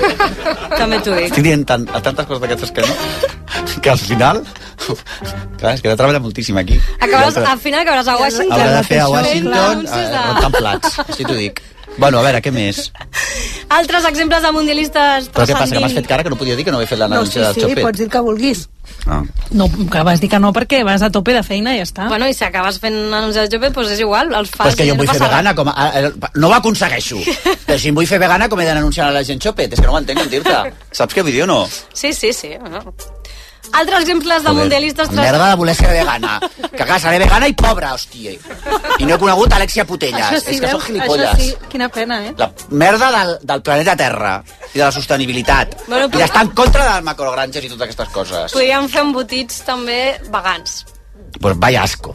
També t'ho dic. Estic dient tant, a tantes coses d'aquestes que no, que al final... Clar, és que he de treballar moltíssim aquí. Acabaràs, I altre- al final acabaràs a Washington. Hauré de fer a fent Washington anuncis eh, de- rentant plats, així t'ho dic. Bueno, a veure, què més? Altres exemples de mundialistes Però què passa, que m'has transcendint. fet cara que no podia dir que no he fet No, l'anunci sí, del sí, xopet? pots dir el que vulguis. Ah. No, que vas dir que no perquè vas a tope de feina i ja està. Bueno, i si acabes fent anuncis de Jopet, doncs és igual, els fas Però és que jo i em no vull fer passa vegana, res. com a, a, no ho aconsegueixo. Però si em vull fer vegana, com he d'anar anunciant a la gent xopet? És que no ho entenc, com dir-te. Saps què vull dir o no? Sí, sí, sí. Bueno. Altres exemples de Joder, mundialistes... trans- merda de voler ser vegana. Que clar, seré vegana i pobra, hòstia. I no he conegut Alexia Putellas. Això sí, és que sóc veus? gilipolles. Això sí, quina pena, eh? La merda del, del planeta Terra i de la sostenibilitat. Bueno, I d'estar en contra de macrogranges i totes aquestes coses. Podríem fer embotits també vegans. Pues vaya asco.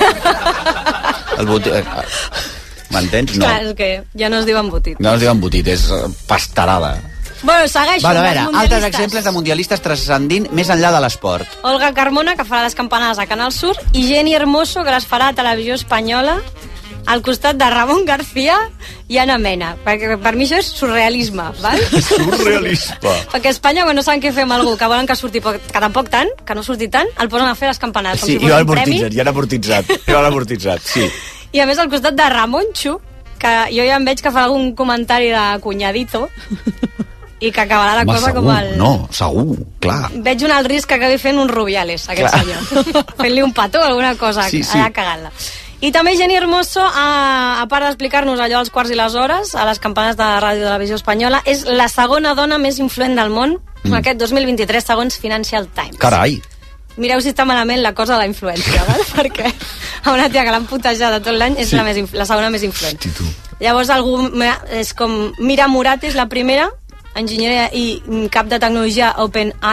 El boti... eh, M'entens? No. Clar, és que ja no es diu embotit. No es diu embotit, és eh, pastarada. Bueno, segueixo. Bueno, a amb els veure, altres mundialistes. exemples de mundialistes transcendint més enllà de l'esport. Olga Carmona, que farà les campanades a Canal Sur, i Jenny Hermoso, que les farà a Televisió Espanyola, al costat de Ramon García i Ana Mena. Perquè per mi això és surrealisme, val? Surrealisme. Perquè a Espanya, quan no saben què fer amb algú, que volen que surti, poc- que tampoc tant, que no surti tant, el posen a fer les campanades. Com Sí, si i fos ho un han premi. amortitzat, ja han amortitzat. Ja han amortitzat, sí. I a més al costat de Ramoncho, que jo ja em veig que fa algun comentari de cunyadito, i que acabarà la Home, cosa segur, com el... no, segur, clar. Veig un alt risc que acabi fent un Rubiales, aquest Clar. senyor. Fent-li un petó o alguna cosa, Sí, sí. allà cagant-la. I també Jenny Hermoso, a, a part d'explicar-nos allò als quarts i les hores, a les campanes de Ràdio de la Visió Espanyola, és la segona dona més influent del món mm. aquest dos mil vint-i-tres, segons Financial Times. Carai. Mireu si està malament la cosa de la influència, val? Perquè a una tia que l'han putejada tot l'any és Sí. la, més, inf- la segona més influent. Llavors algú me- és com Mira Moratis, la primera, enginyera i cap de tecnologia OpenAI,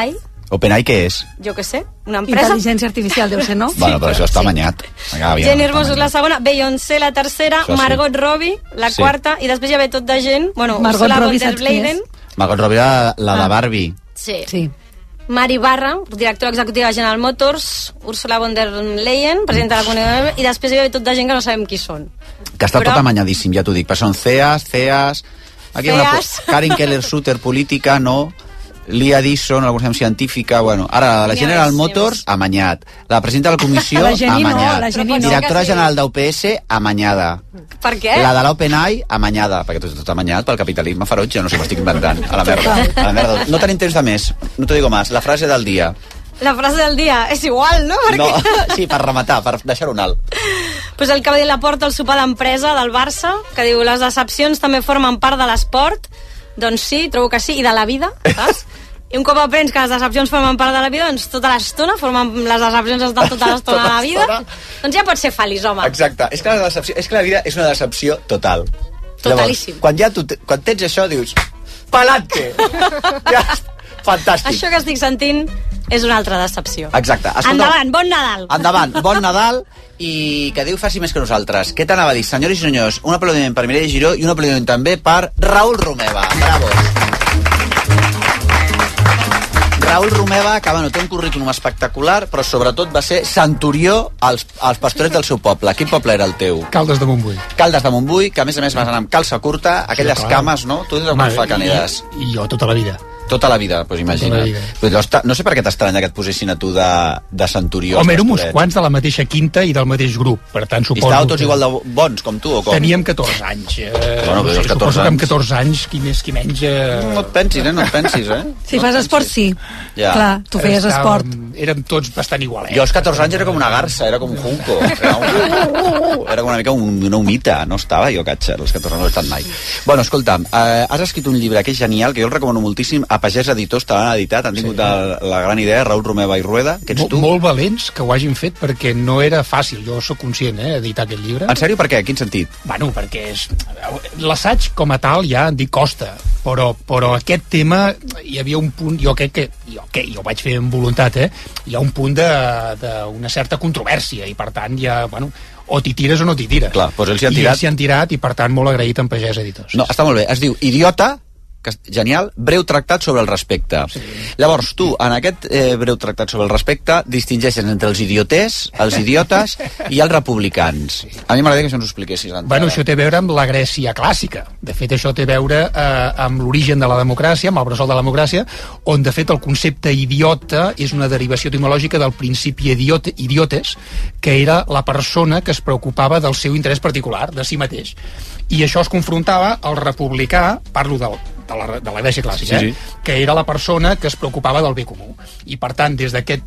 OpenAI què és? Jo què sé, una empresa. Intel·ligència artificial deu ser, no? Bueno, però això està amanyat. Jenny Hermoso és la segona, Beyoncé la tercera, Això sí. Margot Robbie la Sí. quarta, i després hi ha tot de gent, bueno, Margot Ursula Robbie, von der saps qui és? Leyen, Margot Robbie era la de Barbie. sí. Sí. Mari Barra, directora executiva de General Motors, Ursula von der Leyen, presidenta de la Comunitat, i després hi ha tot de gent que no sabem qui són. Que està Però- tot amanyadíssim, ja t'ho dic. Però són C E As, C E As... Aquí hi ha una... C E As. Karin Keller-Sutter, política, no... Lia Disson, alguna cosa científica, bueno, ara la N'hi ha General més, Motors, amanyat. La presidenta de la comissió, La Jenny no, amanyat. la Jenny no. Directora Sí que sí. general d'U P S, amanyada. Per què? La de l'OpenAI, amanyada, perquè tot, tot amanyat pel capitalisme ferotge, no sé, m'estic inventant. A la merda, a la merda. No tenim temps de més, no t'ho digo más. La frase del dia. La frase del dia és igual, no? Perquè... No, sí, per rematar, per deixar-ho un alt. Pues el que va dir la porta al sopar d'empresa del Barça, que diu les decepcions també formen part de l'esport. Doncs sí, trobo que sí, i de la vida, saps? I un cop aprens que les decepcions formen part de la vida, doncs tota l'estona formen, les decepcions estan tota l'estona de la vida, doncs ja pots ser feliç, home. Exacte, és que, la decepció, és que la vida és una decepció total. Totalíssim. Llavors, quan, ja tu, te- quan tens això, dius, palante! Ja, fantàstic. Això que estic sentint és una altra decepció. Exacte. Escolta, Endavant, bon Nadal! Endavant, bon Nadal i que Déu faci més que nosaltres. Què t'anava a dir, senyors i senyors? Un aplaudiment per Mireia Giró i un aplaudiment també per Raül Romeva. Bravo. Raül Romeva, que bueno, té un currículum espectacular, però sobretot va ser centurió als, als pastorets del seu poble. Quin poble era el teu? Caldes de Montbui. Caldes de Montbui, que a més a més vas anar amb calça curta, aquelles clar. cames, no? Tu des de quan fa que anides? I, I jo tota la vida. Tota la vida, doncs imagina. Tota la vida. Però està- no sé per què t'estranya que et posessin a tu de, de centurió. Home, érem uns pastorets. quants de la mateixa quinta i del mateix grup, per tant I suposo estàveu tots que... igual de bons com tu o com? Teníem catorze anys. Eh, Bueno, però no sé, els catorze suposo que amb anys. catorze anys, qui més qui menys... Eh... No et pensis, eh? No et pensis, eh? Si no fas et esport, pensis. sí. Ja. Clar, tu feies esport. Érem tots bastant igualets. Jo als catorze anys era com una garça, era com un junco. Era, un... era com una mica un, una humita, no estava jo, catxer, als catorze no he estat mai. Bueno, escolta'm, eh, has escrit un llibre que és genial, que jo el recomano moltíssim, a Pagès Editors, te l'han editat, han tingut sí. la, la gran idea, Raül Romeva i Rueda, que ets Mol, tu. molt valents que ho hagin fet perquè no era fàcil, jo sóc conscient, eh, editar aquest llibre. En sèrio, per què? Quin sentit? Bueno, perquè és... l'assaig com a tal ja en dic costa, però, però aquest tema hi havia un punt, jo crec que jo, que jo ho vaig fer amb voluntat, eh? Hi ha un punt d'una certa controvèrsia i per tant ja, bueno, o t'hi tires o no t'hi tires. Clar, doncs ells s'hi han I tirat. ells s'hi han tirat i per tant molt agraït en Pagès Editors. No, està molt bé. Es diu Idiota, que és genial, breu tractat sobre el respecte. Sí. Llavors, tu, en aquest eh, breu tractat sobre el respecte, distingeixes entre els idiotés, els idiotes i els republicans. A mi m'agradaria que això ens ho expliquessis. Bueno, això té a veure amb la Grècia clàssica. De fet, això té a veure eh, amb l'origen de la democràcia, amb el bressol de la democràcia, on, de fet, el concepte idiota és una derivació etimològica del principi idiote, idiotes, que era la persona que es preocupava del seu interès particular, de si mateix. I això es confrontava al republicà, parlo del, de, la, de la Grècia clàssica, Sí, sí. eh? que era la persona que es preocupava del bé comú. I, per tant, des d'aquest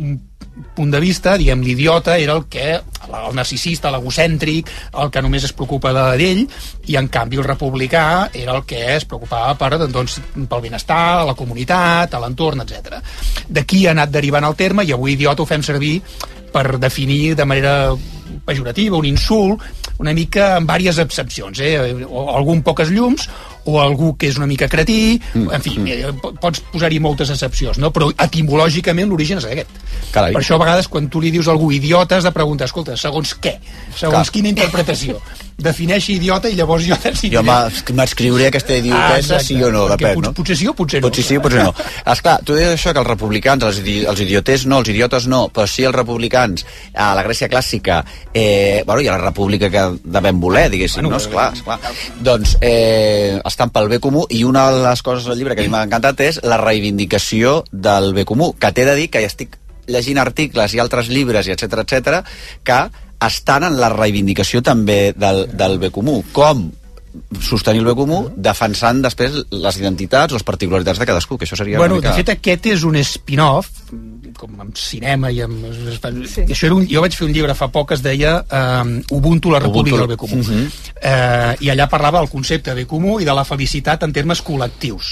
punt de vista, diguem, l'idiota era el que, el narcisista, l'egocèntric, el que només es preocupa de- d'ell, i en canvi el republicà era el que es preocupava per, doncs, pel benestar, a la comunitat, a l'entorn, etcètera. D'aquí ha anat derivant el terme, i avui idiota ho fem servir per definir de manera pejorativa, un insult, una mica amb diverses accepcions, eh? O algú amb poques llums, o algú que és una mica cretí, en fi, eh, pots posar-hi moltes excepcions, no? Però etimològicament l'origen és aquest. Carai. Per això a vegades quan tu li dius a algú idiota has de preguntar, escolta, segons què? Segons Clar. quina interpretació? Defineixi idiota i llavors jo decidiré. Jo m'es- m'escriuré aquesta idiotesa, Ah, sí o no, perquè depèn, pot- no? Potser sí o potser no. Potser sí o potser no. Esclar, tu deies això, que els republicans, els, idi els idiotés no, els idiotes no, però sí els republicans, a la Grècia clàssica, eh, bueno, i a la república que devem voler, diguéssim, Bueno, no? Esclar, esclar. Doncs eh, estan pel bé comú, i una de les coses del llibre que a mi m'ha encantat és la reivindicació del bé comú, que t'he de dir que ja estic llegint articles i altres llibres, i etcètera, etcètera, que estan en la reivindicació també del, del bé comú. Com sostenir el bé comú defensant després les identitats, les particularitats de cadascú, que això seria Bueno, una mica... de fet, aquest és un spin-off, com amb cinema i amb... Sí. Això era un, jo vaig fer un llibre fa poc que es deia um, Ubuntu, la República Ubuntu, del Bé Comú. uh-huh. eh, I allà parlava del concepte de bé comú i de la felicitat en termes col·lectius.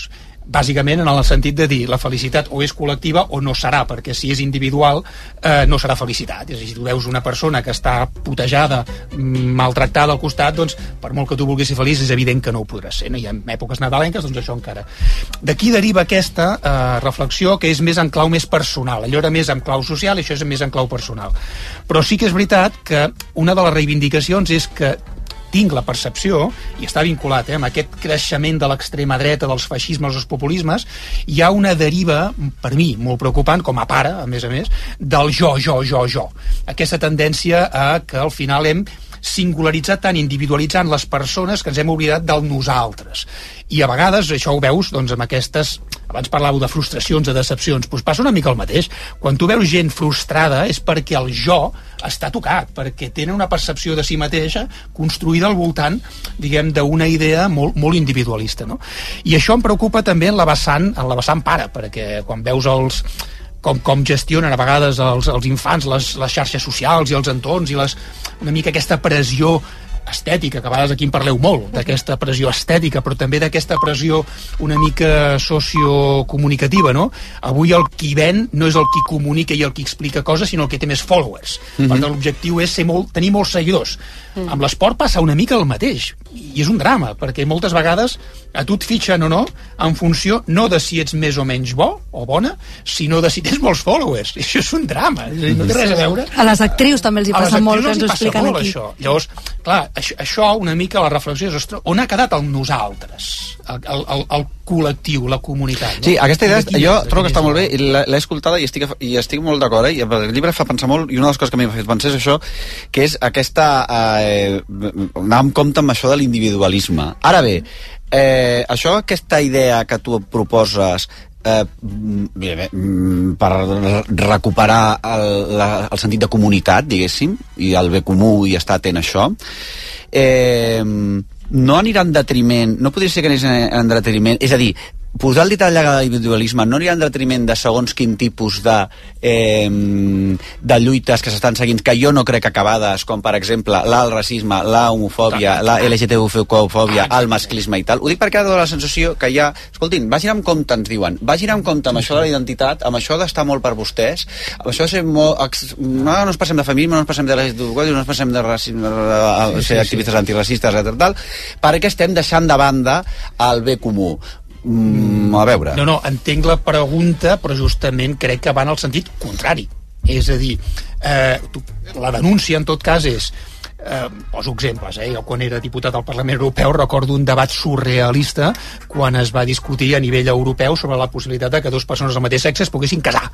bàsicament en el sentit de dir la felicitat o és col·lectiva o no serà, perquè si és individual eh, no serà felicitat. És a dir, si tu veus una persona que està putejada, maltractada al costat, doncs per molt que tu vulguis ser feliç és evident que no ho podràs ser, no? I en èpoques nadalenques doncs això encara. D'aquí deriva aquesta eh, reflexió que és més en clau més personal. Allò era més en clau social i això és més en clau personal. Però sí que és veritat que una de les reivindicacions és que tinc la percepció, i està vinculat eh, amb aquest creixement de l'extrema dreta, dels feixismes, dels populismes, hi ha una deriva, per mi, molt preocupant, com a pare, a més a més, del jo, jo, jo, jo. Aquesta tendència a que al final hem singularitzat tant, individualitzant les persones que ens hem oblidat del nosaltres. I a vegades, això ho veus doncs, amb aquestes... Abans parlàveu de frustracions, de decepcions, doncs passa una mica el mateix. Quan tu veus gent frustrada és perquè el jo està tocat, perquè tenen una percepció de si mateixa construïda al voltant, diguem, d'una idea molt, molt individualista, no? I això em preocupa també en la vessant, en la vessant pare, perquè quan veus els... Com, com gestionen a vegades els, els infants les, les xarxes socials i els entorns i les, una mica aquesta pressió estètica, que a vegades aquí en parleu molt, d'aquesta pressió estètica, però també d'aquesta pressió una mica sociocomunicativa, no? Avui el qui ven no és el qui comunica i el qui explica coses, sinó el que té més followers. Mm-hmm. Per tant, l'objectiu és ser molt, tenir molts seguidors. Mm. Amb l'esport passa una mica el mateix, i és un drama, perquè moltes vegades a tu et fitxen o no en funció no de si ets més o menys bo o bona, sinó de si tens molts followers. I això és un drama, no té res a veure. A les actrius també els hi passa molt, que ens ho expliquen aquí. Això. Llavors, clar, això, això una mica la reflexió és, ostres, on ha quedat el nosaltres, el, el, el, el col·lectiu, la comunitat, no? Sí, aquesta idea jo trobo que està molt bé i l'he escoltada i estic, i estic molt d'acord, eh? I el llibre fa pensar molt, i una de les coses que m'ha fet pensar és això, que és aquesta eh, anar amb compte amb això de l'individualisme. Ara bé, eh, això, aquesta idea que tu proposes eh, per recuperar el, la, el sentit de comunitat, diguéssim, i el bé comú i estar atent a això, eh, no anirà en detriment, no podria ser que anés en detriment, és a dir, posar el dit a la llaga de l'individualisme no anirà en detriment de segons quin tipus de, eh, de lluites que s'estan seguint, que jo no crec acabades, com per exemple el racisme, la homofòbia, la L G T B fòbia, el masclisme i tal. Ho dic perquè ha de la sensació que hi ha... Escoltin, vagin amb compte, ens diuen, vagin amb compte amb això de la identitat, amb això d'estar molt per vostès, amb això de ser molt... No, no ens passem de feminisme, no ens passem de L G T B, no ens passem de racisme, de ser activistes antiracistes, etcètera, perquè estem deixant de banda el bé comú. Mm, a veure... No, no, entenc la pregunta, però justament crec que va en el sentit contrari. És a dir, eh, tu, la denúncia en tot cas és... Eh, poso exemples, eh? Jo quan era diputat al Parlament Europeu recordo un debat surrealista quan es va discutir a nivell europeu sobre la possibilitat de que dues persones del mateix sexe es poguessin casar.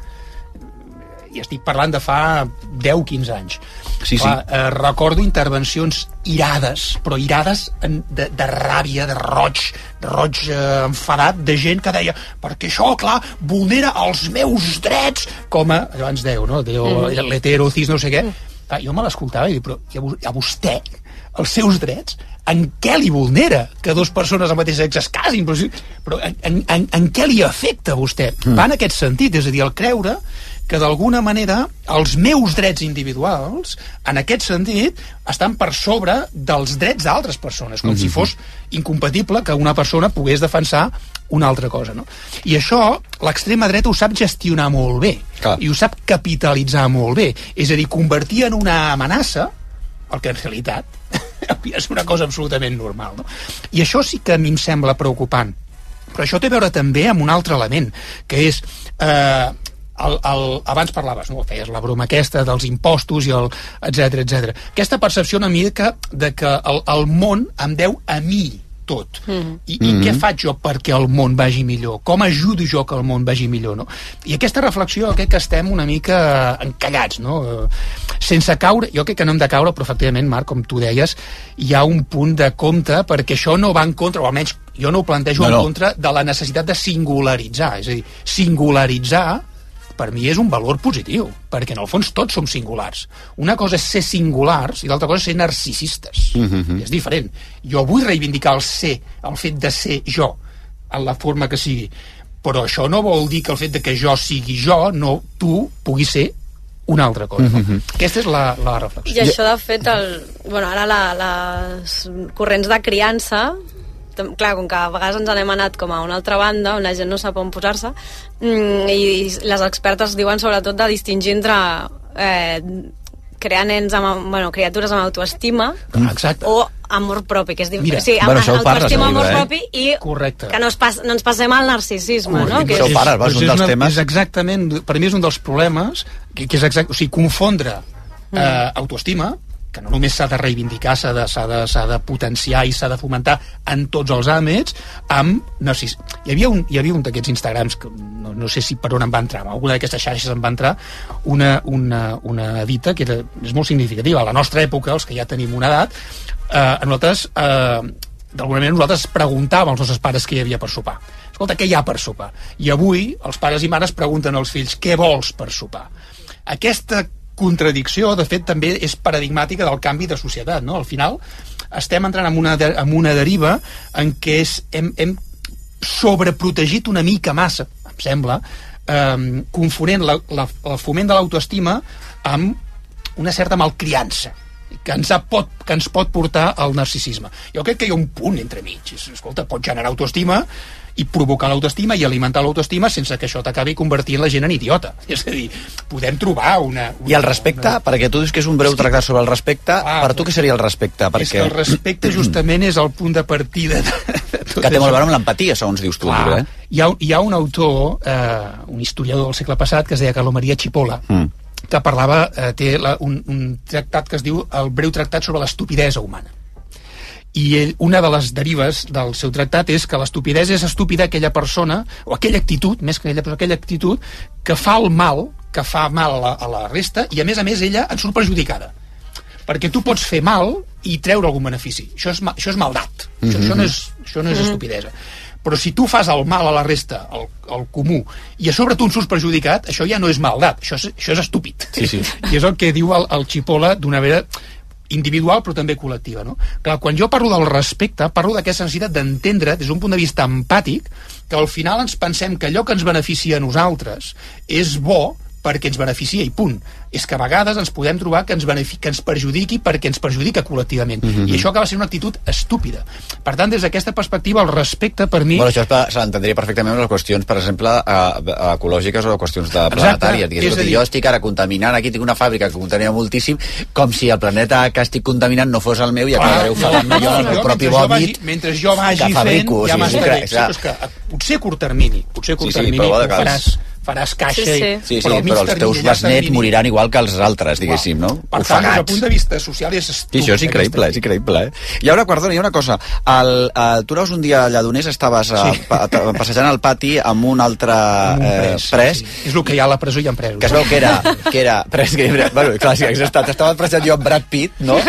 I estic parlant de fa deu a quinze anys. Sí, Clar, sí. eh, recordo intervencions irades, però irades en, de, de ràbia, de roig, de roig eh, enfadat, de gent que deia perquè això, clar, vulnera els meus drets, com a, abans dèieu, no? Dèieu, mm. l'hetero, cis, no sé què. Clar, jo me l'escoltava i dic, però i a vostè, els seus drets, en què li vulnera que dues persones al mateix sexe es casin? Però, però en, en, en què li afecta a vostè? Mm. Va en aquest sentit, és a dir, el creure que d'alguna manera els meus drets individuals, en aquest sentit, estan per sobre dels drets d'altres persones, com mm-hmm. si fos incompatible que una persona pogués defensar una altra cosa, no? I això, l'extrema dreta ho sap gestionar molt bé, Clar. i ho sap capitalitzar molt bé, és a dir, convertir en una amenaça el que en realitat és una cosa absolutament normal, no? I això sí que a mi em sembla preocupant, però això té a veure també amb un altre element, que és... Eh, El, el, abans parlaves, no? Feies la broma aquesta dels impostos i el etcètera, etcètera. Aquesta percepció una mica de que el, el món em deu a mi tot. Mm. I, i mm-hmm. què faig jo perquè el món vagi millor? Com ajudo jo que el món vagi millor, no? I aquesta reflexió, crec que estem una mica encallats, no? Sense caure, jo crec que no hem de caure, però efectivament, Marc, com tu deies, hi ha un punt de compte, perquè això no va en contra, o almenys jo no ho plantejo no, no. en contra de la necessitat de singularitzar. És a dir, singularitzar per mi és un valor positiu, perquè en el fons tots som singulars. Una cosa és ser singulars i l'altra cosa és ser narcisistes. Mm-hmm. És diferent. Jo vull reivindicar el ser, el fet de ser jo, en la forma que sigui, però això no vol dir que el fet de que jo sigui jo, no tu puguis ser una altra cosa. No? Mm-hmm. Aquesta és la, la reflexió. I això, de fet, el, bueno, ara la, les corrents de criança clar, com que a vegades ens n'hem anat com a una altra banda, on la gent no sap on posar-se, mm, i les expertes diuen sobretot de distingir entre eh, crear nens amb, bueno, criatures amb autoestima Exacte. o amor propi, que és diferent. Mira, sí, bueno, això ho parles, autoestima, el amor llibre, eh? propi i Correcte. que no, es pas, no ens passem al narcisisme, no? Que Això ho pares, vas, és, un dels una, temes... és exactament, per mi és un dels problemes, que, que és exacte, o sigui, confondre eh, autoestima, que no només s'ha de reivindicar, s'ha de, s'ha de, s'ha de potenciar i s'ha de fomentar en tots els àmbits, amb narcis... Hi havia un, hi havia un d'aquests Instagrams, que no, no sé si per on em va entrar, alguna d'aquestes xarxes em va entrar, una, una, una dita que era, és molt significativa. A la nostra època, els que ja tenim una edat, eh, a nosaltres, eh, d'alguna manera, nosaltres preguntàvem als nostres pares què hi havia per sopar. Escolta, què hi ha per sopar? I avui els pares i mares pregunten als fills què vols per sopar? Aquesta contradicció, de fet, també és paradigmàtica del canvi de societat, no? Al final estem entrant en una, de, en una deriva en què és, hem, hem sobreprotegit una mica massa, em sembla, eh, confonent la, la, el foment de l'autoestima amb una certa malcriança que ens, ha pot, que ens pot portar al narcisisme. Jo crec que hi ha un punt entre mig. Escolta, pot generar autoestima i provocar l'autoestima i alimentar l'autoestima sense que això t'acabi convertint la gent en idiota. És a dir, podem trobar una... una I el respecte? Una... Perquè tu dius que és un breu tractat sobre el respecte. Ah, per tu què seria el respecte? Perquè... És que el respecte justament és el punt de partida de, de tot que té això. molt a veure amb l'empatia, segons dius tu. Clar, Llibre, eh? hi, ha, hi ha un autor, eh, un historiador del segle passat, que es deia Carlo Maria Cipolla, mm. que parlava, eh, té la, un, un tractat que es diu el breu tractat sobre l'estupidesa humana. I ell, una de les derives del seu tractat és que l'estupidesa és estúpida aquella persona, o aquella actitud, més que aquella, però aquella actitud que fa el mal, que fa mal a la, a la resta, i a més a més ella en surt perjudicada. Perquè tu pots fer mal i treure algun benefici. Això és, això és maldat. Mm-hmm. Això, això no és, això no és mm-hmm. estupidesa. Però si tu fas el mal a la resta, al, al comú, i a sobre tu en surts perjudicat, això ja no és maldat, això és, això és estúpid. Sí, sí. I és el que diu el, el Cipolla d'una manera individual però també col·lectiva, no? Clar, quan jo parlo del respecte, parlo d'aquesta necessitat d'entendre des d'un punt de vista empàtic que al final ens pensem que allò que ens beneficia a nosaltres és bo perquè ens beneficia i punt. És que a vegades ens podem trobar que ens, benefici, que ens perjudiqui perquè ens perjudica col·lectivament. Mm-hmm. I això acaba sent una actitud estúpida. Per tant, des d'aquesta perspectiva, el respecte per mi... Bueno, això s'entendria perfectament amb les qüestions, per exemple, ecològiques o qüestions de planetàries. Digues, dir... Jo estic ara contaminant, aquí tinc una fàbrica que contamina moltíssim, com si el planeta que estic contaminant no fos el meu i acabaré ofegant-me jo en el meu propi vòmit mentre jo vagi fent, ja m'estaré. Potser a curt termini, potser a curt termini ho faràs faràs caixa sí, sí. i... Sí, sí, però, però els teus besnets moriran igual que els altres, diguéssim, no? Per tant, des del punt de vista social és estúpid. Sí, això és increïble, és increïble, eh? I ara, perdona, hi ha una cosa. El, uh, tu eres un dia a Lledoners, estaves uh, sí. pa, passejant al pati amb un altre un pres. Eh, pres. Sí, sí. És el que hi ha a la presó i en presos. Que es veu que era... Que era pres, que, bueno, clar, sí, has estat, estava present jo amb Brad Pitt, no?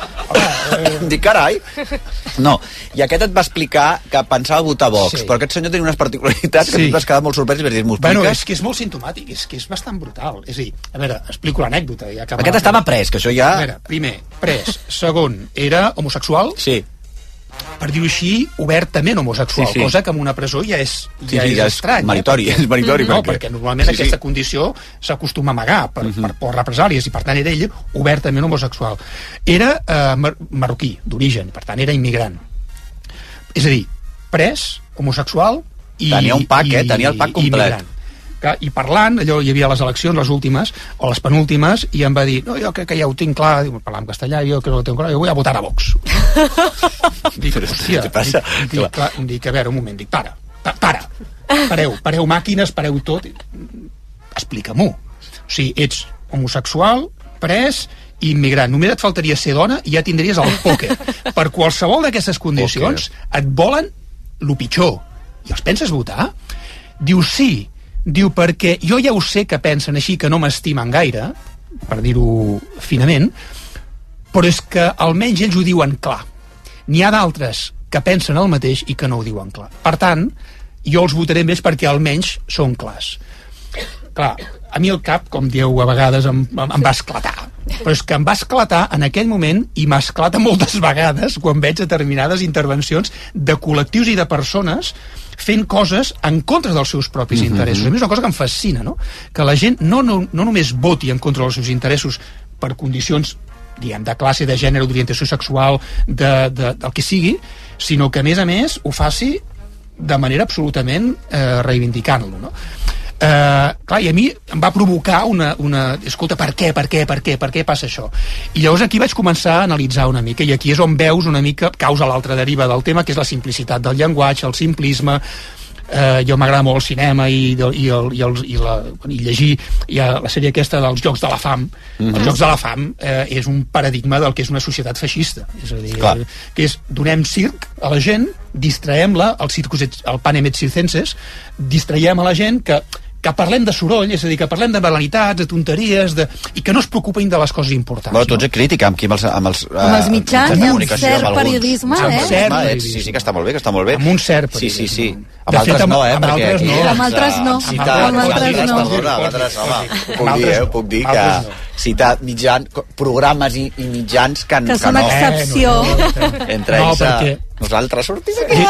Em dic, carai. No, i aquest et va explicar que pensava votar Vox, sí. però aquest senyor tenia unes particularitats sí. que tu et vas quedar molt sorprès i vas dir, m'ho expliques? Bueno, és que és molt simptomàtic, és que és bastant brutal. És a dir, a veure, explico l'anècdota. Ja aquest estava pres, que això ja... A veure, primer, pres. Segon, era homosexual? Sí. Per dir-ho així, obertament homosexual, sí, sí. cosa que en una presó ja és, ja sí, sí, és ja estrany. És meritori, eh? és meritori. No, perquè, perquè normalment sí, aquesta sí. condició s'acostuma a amagar per, uh-huh. per, per represàlies, i per tant era ell obertament homosexual. Era eh, mar marroquí, d'origen, per tant era immigrant. És a dir, pres, homosexual i... Tenia un pack, eh? Tenia el pack complet. I parlant, allò, hi havia les eleccions, les últimes, o les penúltimes, i em va dir, no, jo crec que ja ho tinc clar, diu, parlar en castellà, jo crec que ho tinc clar, jo vull a votar a Vox. Dic, hòstia, dic, dic, clar, dic, a veure, un moment, dic, para, pa, para, pareu, pareu màquines, pareu tot, explica-m'ho. O sigui, ets homosexual, pres, i immigrant, només et faltaria ser dona i ja tindries el pòquer. Per qualsevol d'aquestes condicions okay. et volen lo pitjor. I els penses votar? Diu, sí, diu, perquè jo ja ho sé que pensen així, que no m'estimen gaire, per dir-ho finament, però és que almenys ells ho diuen clar. N'hi ha d'altres que pensen el mateix i que no ho diuen clar. Per tant, jo els votaré més perquè almenys són clars. Clar, a mi el cap, com dieu a vegades, em, em va esclatar. Però és que em va esclatar en aquell moment i m'esclata moltes vegades quan veig determinades intervencions de col·lectius i de persones fent coses en contra dels seus propis mm-hmm. interessos. A mi és una cosa que em fascina, no? Que la gent no, no, no només voti en contra dels seus interessos per condicions diguem, de classe, de gènere, d'orientació sexual, de, de, del que sigui, sinó que a més a més ho faci de manera absolutament eh, reivindicant-lo, no? Eh, clar, i a mi em va provocar una, una... escolta, per què, per què, per què, per què passa això? I llavors aquí vaig començar a analitzar una mica, i aquí és on veus una mica causa l'altra deriva del tema, que és la simplicitat del llenguatge, el simplisme. Eh, jo m'agrada molt el cinema i, i, el, i, el, i, la, i llegir i la sèrie aquesta dels Jocs de la Fam. Mm-hmm. Els Jocs de la Fam eh, és un paradigma del que és una societat feixista, és a dir, Clar. que és donem circ a la gent, distraem-la, el, circus, el panem et circenses, distraiem a la gent que que parlem de soroll, és a dir, que parlem de banalitats, de tonteries, de... i que no es preocupin de les coses importants. Bueno, tu ets crítica amb qui? Amb els, amb els, uh, amb els mitjans, amb un cert periodisme, eh? Cert periodisme. Sí, sí, que està molt bé, que està molt bé. Amb un cert periodisme. Sí, sí, sí. Amb altres no, eh? Amb altres no. Amb altres no. Amb altres no. Perdona, amb altres, home, ho puc dir, eh? Ho puc dir que citar mitjans, programes i, i mitjans que, que són excepció. Entre ells, nosaltres sortim aquí.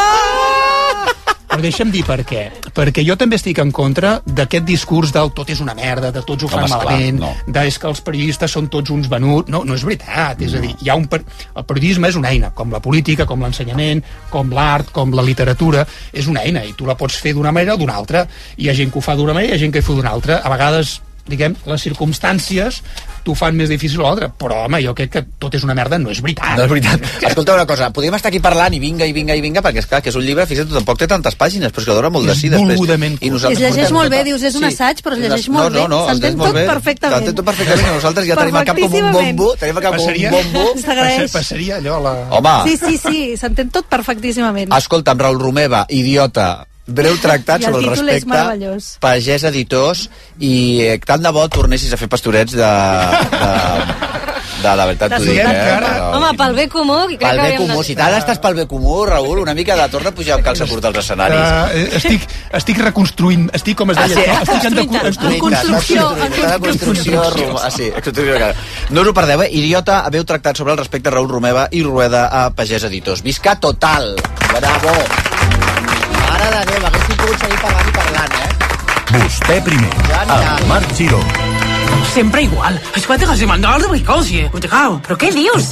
Però deixa'm dir per què. Perquè jo també estic en contra d'aquest discurs del tot és una merda, de tots ho fan malament, no. de és que els periodistes són tots uns venuts. No, no és veritat. És a dir, hi ha un per... el periodisme és una eina, com la política, com l'ensenyament, com l'art, com la literatura, és una eina, i tu la pots fer d'una manera o d'una altra. Hi ha gent que ho fa d'una manera i hi ha gent que ho fa d'una altra. A vegades, diguem, les circumstàncies t'ho fan més difícil o l'altre, però home, jo crec que tot és una merda, no és veritat. No és veritat. Escolta una cosa, podríem estar aquí parlant i vinga, i vinga, i vinga, perquè és clar que és un llibre, fins i tot tampoc té tantes pàgines, però és que dura molt de sí després. I es llegeix molt bé, dius, és un assaig, però es llegeix molt bé. No, no, no, s'entén tot perfectament. S'entén tot perfectament, nosaltres ja tenim al cap com un bombo, tenim al cap com un bombo. S'agraeix. Passaria allò a la... Home. Sí, sí, sí, s'entén tot perfectíssimament. Escolta'm, Raül Romeva, idiota, breu tractat sobre el respecte, Pagès Editors, i eh, tant de bo tornessis a fer pastorets de... de... de la veritat t'ho dic, eh? Però... Home, pel bé comú, crec pel que bé comú, si tant estàs pel bé comú, Raül, una mica de torna a pujar amb calça curta als escenaris. Uh, estic, estic reconstruint, estic, com es deia, ah, sí? estic en construcció. En construcció. Ah, sí, no us ho perdeu, eh? Idiota, haveu tractat sobre el respecte Raül Romeva i Rueda a Pagès Editors. Visca total! Bravo! Mare de Déu, haguéssim pogut seguir parlant i parlant, eh? Vostè primer, amb Marc Giró. Siempre igual. Escucha que se mandó algo de coche. ¿Pero qué dius?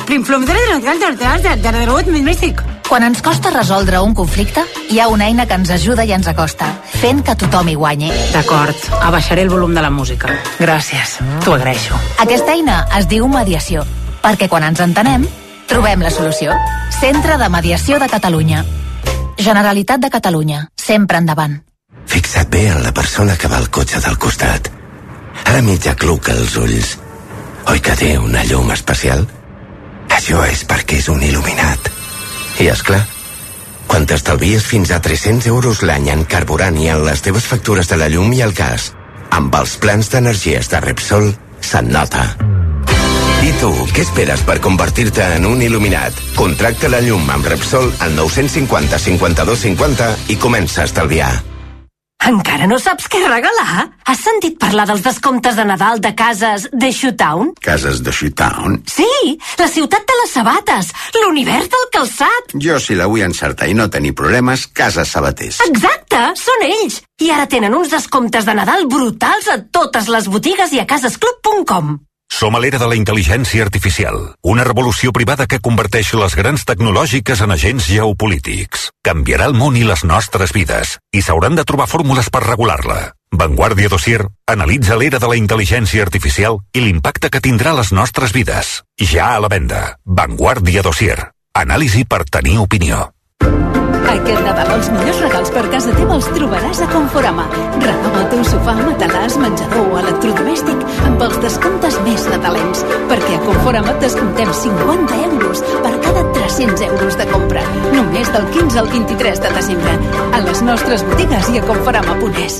Quan ens costa resoldre un conflicte, hi ha una eina que ens ajuda i ens acosta, fent que tothom hi guanyi. D'acord, abaixaré el volum de la música. Gràcies, t'ho agraeixo. Aquesta eina es diu mediació, perquè quan ens entenem, trobem la solució. Centre de Mediació de Catalunya. Generalitat de Catalunya. Sempre endavant. Fixa't bé en la persona que va al cotxe del costat. Ara mitja cluca els ulls. Oi que té una llum especial? Això és perquè és un il·luminat. I és clar, quan t'estalvies fins a tres-cents euros l'any en carburant i en les teves factures de la llum i el gas, amb els plans d'energies de Repsol, se'n nota. I tu, què esperes per convertir-te en un il·luminat? Contracta la llum amb Repsol al nou cinquanta cinquanta-dos cinquanta i comença a estalviar. Encara no saps què regalar? Has sentit parlar dels descomptes de Nadal de cases de Shoetown? Cases de Shoetown? Sí, la ciutat de les sabates, l'univers del calçat. Jo, si la vull encertar i no tenir problemes, Cases Sabaters. Exacte, són ells. I ara tenen uns descomptes de Nadal brutals a totes les botigues i a casesclub punt com. Som a l'era de la intel·ligència artificial, una revolució privada que converteix les grans tecnològiques en agents geopolítics. Canviarà el món i les nostres vides, i s'hauran de trobar fórmules per regular-la. Vanguardia Dossier analitza l'era de la intel·ligència artificial i l'impacte que tindrà a les nostres vides. Ja a la venda. Vanguardia Dossier. Anàlisi per tenir opinió. Aquest Nadal els millors regals per casa teva els trobaràs a Conforama. Renova el teu sofà, matalàs, menjador o electrodomèstic amb els descomptes més nadalencs. Perquè a Conforama et descomptem cinquanta euros per cada tres-cents euros de compra. Només del quinze al vint-i-tres de desembre. A les nostres botigues i a conforama punt es.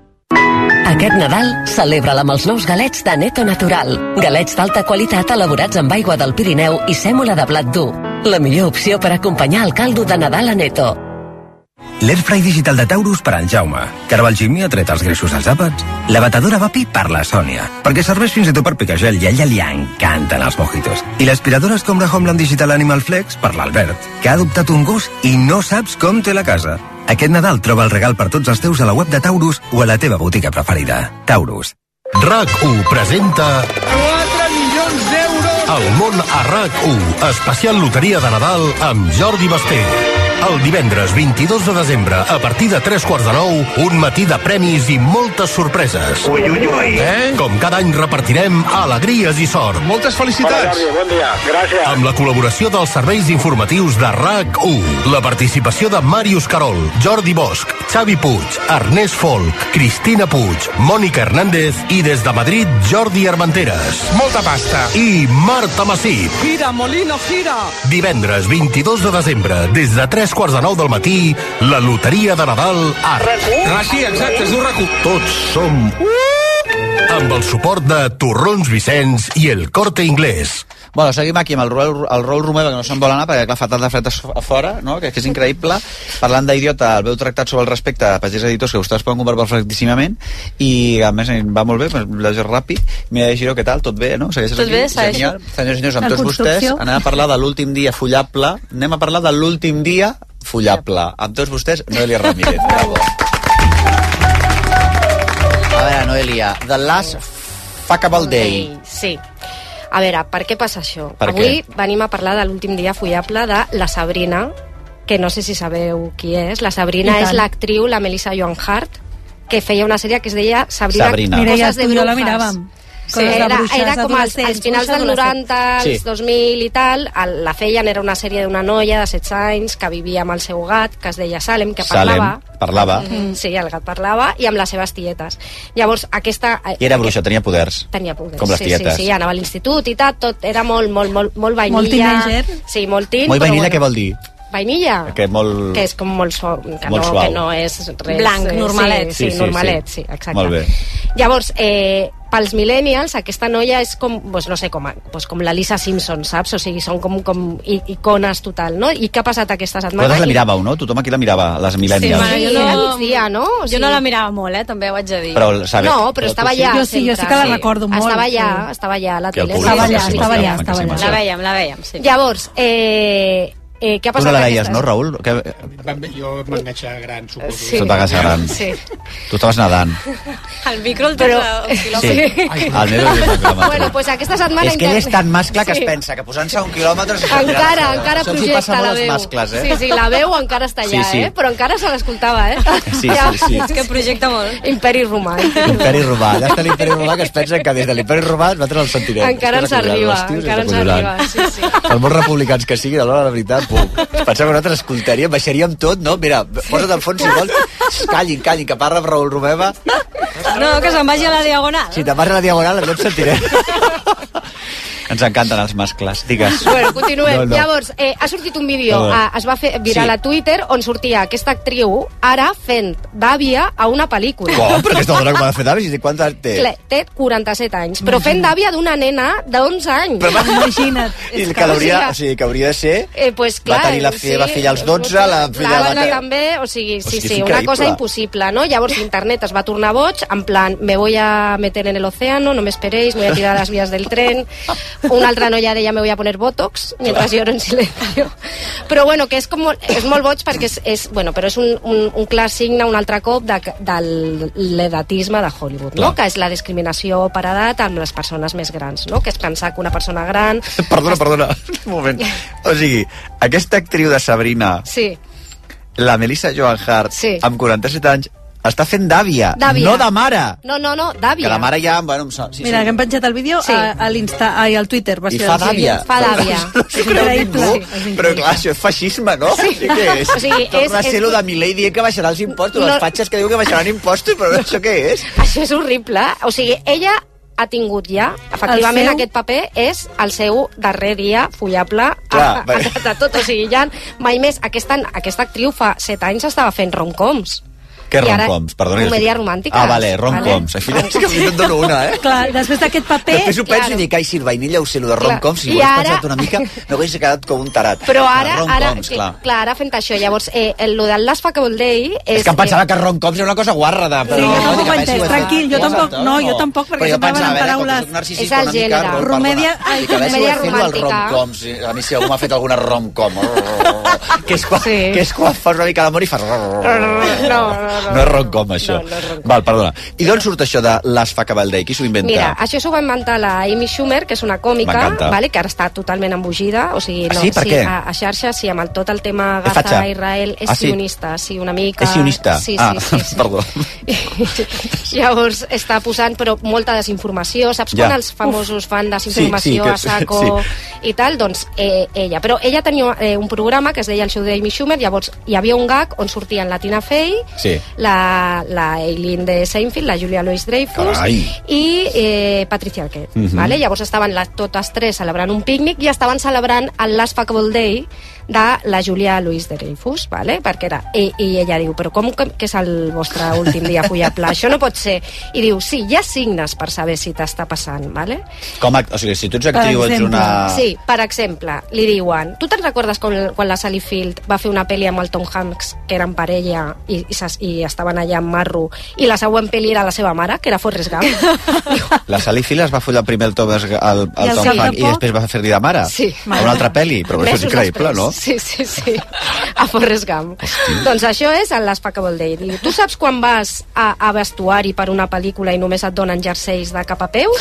Aquest Nadal, celebra-la amb els nous galets de Neto Natural. Galets d'alta qualitat elaborats amb aigua del Pirineu i sèmola de blat dur. La millor opció per acompanyar el caldo de Nadal a Neto. L'Airfry digital de Taurus per al Jaume, que ara el Jimmy ha tret els greixos dels àpats. La batedora Vapi per la Sònia, perquè serveix fins i tot per picar gel i a ella li encanten els mojitos. I l'aspiradora escombra Homeland Digital Animal Flex per l'Albert, que ha adoptat un gos i no saps com té la casa. Aquest Nadal troba el regal per tots els teus a la web de Taurus o a la teva botiga preferida. Taurus. RAC u presenta... quatre milions d'euros El món a RAC u, especial loteria de Nadal amb Jordi Basté. El divendres vint-i-dos de desembre, a partir de tres quarts de nou, un matí de premis i moltes sorpreses. Ui, ui, ui. Eh? Com cada any repartirem alegries i sort. Moltes felicitats. Hola, Jordi, bon dia. Gràcies. Amb la col·laboració dels serveis informatius de RAC u. La participació de Màrius Carol, Jordi Bosch, Xavi Puig, Ernest Folk, Cristina Puig, Mònica Hernández i des de Madrid, Jordi Armenteres. Molta pasta. I Marta Massip. Gira, Molino, gira. Divendres vint-i-dos de desembre, des de tres quarts de nou del matí, la loteria de Nadal a RAC u. Ah, sí, exacte, es diu RAC u. Tots som... Amb el suport de Torrons Vicenç i el Corte Inglés. Bueno, seguim aquí amb el Raül, el Raül Romeva, que no se'n vol anar, perquè clar, fa tant de fred a fora, no? que, que és increïble. Parlant d'idiota, el veu tractat sobre el respecte a Pagès Editors, que vostès poden comprar perfectíssimament, i a més va molt bé, llegir ràpid. Mira, Giró, què tal? Tot bé, no? Segueixes Tot aquí? bé, segueixo. Senyors i senyors, amb tots vostès, anem a parlar de l'últim dia follable. Anem a parlar de l'últim dia follable. Amb tots vostès, Noelia Ramírez. Bravo. A veure, Noelia, The Last Fuckable Day. Sí. A veure, per què passa això? Per Avui què? venim a parlar de l'últim dia follable de la Sabrina, que no sé si sabeu qui és. La Sabrina és l'actriu, la Melissa Joan Hart, que feia una sèrie que es deia Sabrina, Sabrina. Mireia, Coses de tu i jo la brujas. miràvem. Sí, Coses de era, bruixes, era com als, als adolescents, finals bruixes del noranta, als Sí. dos mil i tal, el, la feien, era una sèrie d'una noia de setze anys que vivia amb el seu gat, que es deia Salem, que Salem, parlava. parlava. Mm, sí, el gat parlava, i amb les seves tietes. Llavors, aquesta... I era bruixa, tenia poders. Tenia poders, Com les sí, tietes. sí, sí, anava a l'institut i tal, tot era molt, molt, molt, molt vainilla. Molt teenager. Sí, molt teen, Molt però vainilla, bueno. què vol dir? Vainilla? Que molt... Que és com molt suau, que, Molt no, suau. que no és res... Blanc, eh, normalet. Sí, sí, Sí, sí, normalet, sí. sí, exacte. Molt bé. Llavors, eh, pels millennials, aquesta noia és com, pues, no sé, com, pues, com la Lisa Simpson, saps? O sigui, són com, com i- icones total, no? I què ha passat aquesta setmana? Vosaltres la I- miràveu, no? Tothom aquí la mirava, les Sí, millennials. bueno, jo Sí, no, era migdia, no? O jo sigui- no la mirava molt, eh? També ho haig de dir. Però, sabeu, No, però estava allà. Jo sí, jo sí que la recordo molt, Estava allà, sí. estava allà a la Que el tele. públic Estava allà, fa que sí, estava allà, fa que estava sí, allà. fa La que sí. veiem, la veiem, sí. Llavors, eh, eh, què ha Tu passat? no la aquesta- veies, no, Raül? Que... Jo me'n vaig a gran, suposo. Sí. Se't va gastar gran. Sí. Tu estaves nedant. El micro el tens Però- a un Sí. quilòmetre. El meu és un quilòmetre. Bueno, pues aquesta setmana... És que ell és inter- tan mascle que Sí. es pensa que posant-se a un quilòmetre... se sentirà Encara, la- encara Això els hi passa projecta molt la als veu. mascles, eh? Sí, sí, la veu encara està allà, Sí, sí. eh? Però encara se l'escoltava, eh? Sí, sí, sí. És que projecta molt. Imperi Romà. Imperi Romà. Allà està l'Imperi Romà, que es pensa que des de l'Imperi Romà nosaltres el sentirem. Encara ens És que arriba, els tios encara ens ens acollaran. arriba, sí, sí. Per molts republicans que siguin, a l'hora de la veritat, puc. Pensava que nosaltres escoltaríem, baixaríem tot, no? Mira, posa't al fons si vols. Callin, callin, que parla amb Raül Romeva. No, que se'n vagi a la diagonal. Si te'n vas a la diagonal, no et sentirem. Ens encanten els mascles, digues. Bueno, continuem. No, no. Llavors, eh, ha sortit un vídeo, No, no. eh, es va fer viral Sí. a Twitter, on sortia aquesta actriu ara fent d'àvia a una pel·lícula. Com? Però aquesta dona com ha de fer d'avis? I quants anys té? Cle- Té quaranta-set anys, però fent d'àvia d'una nena d'onze anys. Però Imagina't. I És que l'hauria, o o sigui, que hauria de ser... Eh, pues, clar, Va tenir la seva sí, filla als dotze, la filla la va dona tenir- també, o sigui, sí, O sigui, és sí, una increïble. cosa impossible, no? Llavors internet es va tornar boig, en plan, me voy a meter en el océano, no me esperéis, me voy a tirar a las vías del tren. Una altra noia deia, me voy a poner botox, mientras lloro en silencio. Però bueno, que és, com, molt- és molt boig perquè és, és, bueno, però és un, un, un clar signe un altre cop de, de l'edatisme de Hollywood, no? Clar. Que és la discriminació per edat amb les persones més grans, no? Que és pensar que una persona gran... Perdona, perdona, un moment. O sigui, aquesta actriu de Sabrina, Sí, la Melissa Joan Hart, Sí. amb quaranta-set anys, està fent d'àvia, D'àvia. no de mare. no, no, no, d'àvia. Que la mare ja... Bueno, em sona- sí, Mira, sí. que hem penjat el vídeo Sí. a, a l'Insta, ai, al Twitter. Va I ser fa el- d'àvia. Fa d'àvia. No s'ho creu increïble. ningú. Sí, és increïble. Però clar, això és feixisme, no? Sí. Sí que és. O sigui, és- Torna a ser és- lo de Milei dient que baixarà els impostos, No. les fatxes que diu que baixaran impostos, però això què és? Això és horrible. O sigui, ella ha tingut ja, efectivament, El seu- aquest paper és el seu darrer dia follable Clar, a, a, bé. a, a tot. O sigui, ja mai més. Aquesta, aquesta actriu fa set anys estava fent rom-coms. Què I ara- rom-coms? Perdona. comèdies romàntiques. Ah, vale, rom-coms. Vale. Al final és que a mi no et dono una, eh? Clar, després d'aquest paper... Després ho penso claro. i dic, ai, si el vainilla ho sé, el de Clar. rom-coms, si I ho has ara- pensat una mica, no hagués quedat com un tarat. Però ara, Clar, ara, rom-coms, clar. clar, ara fent això. Llavors, eh, el, lo del Last Fuckable Day és... És que em pensava que rom-coms era una cosa guarrada. Però Sí, jo no, tampoc dic, ho a he veure si entès, he fet. tranquil, jo Ho has tampoc, entès? no, jo tampoc, perquè Però jo semblava pensava, en a veure, com paraules- que soc narcisista És el una mica, gènere. Raül, Romèdia- perdona. ai, Dic, a veure si ho he comèdia fet, el romàntica. rom-coms. A mi si algú m'ha fet alguna rom-com. Que és quan, Sí. que és quan fas una mica d'amor i fas... No, no, no, no és rom-com, això. No, no és rom-com. Val, perdona. I d'on surt això de Las fa cabal day? Qui s'ho inventa? Mira, això s'ho va inventar la Amy Schumer, que és una còmica, vale, que ara està totalment embogida, o sigui, no, ah, sí? Per sí, què? A, a xarxa, sí, amb el, tot el tema Gaza, Israel, és ah, sí? sionista, sí, una mica... És sionista? Sí, ah, sí, sí, sí. Perdó. Llavors està posant, però molta desinformació, saps ja. quan els famosos fan desinformació sí, sí, que, a saco sí. i tal? Doncs eh, ella, però ella tenia eh, un programa que es deia el show d'Amy Schumer, llavors hi havia un gag on sortien la Tina Fey, sí. la, la Eileen de Seinfeld, la Julia Louis-Dreyfus Carai. i eh, Patricia Arquette, uh -huh. vale? Llavors estaven les, totes tres celebrant un pícnic i estaven celebrant el Last Fuckable Day de la Julia Louis-Dreyfus, vale? Perquè era, i, i ella diu, però com que, que és el vostre últim dia follable? Això no pot ser. I diu, sí, hi ha signes per saber si t'està passant, vale? Com a, o sigui, si tu ets actriu, ets una... Sí, per exemple, li diuen, tu te'n recordes quan, quan la Sally Field va fer una pel·li amb el Tom Hanks, que eren parella i, i, i estaven allà en marro, i la següent pel·li era la seva mare, que era Forrest Gump? La Sally Field es va follar primer el Tom, el, el, el Tom Hanks i després va fer-li de mare? Sí. A una altra pel·li, però això és increïble, no? Sí, sí, sí, a Forrest Gump. Hosti. Doncs això és el Last Fuckable Day. Tu saps quan vas a, a vestuari per una pel·lícula i només et donen jerseis de cap a peus?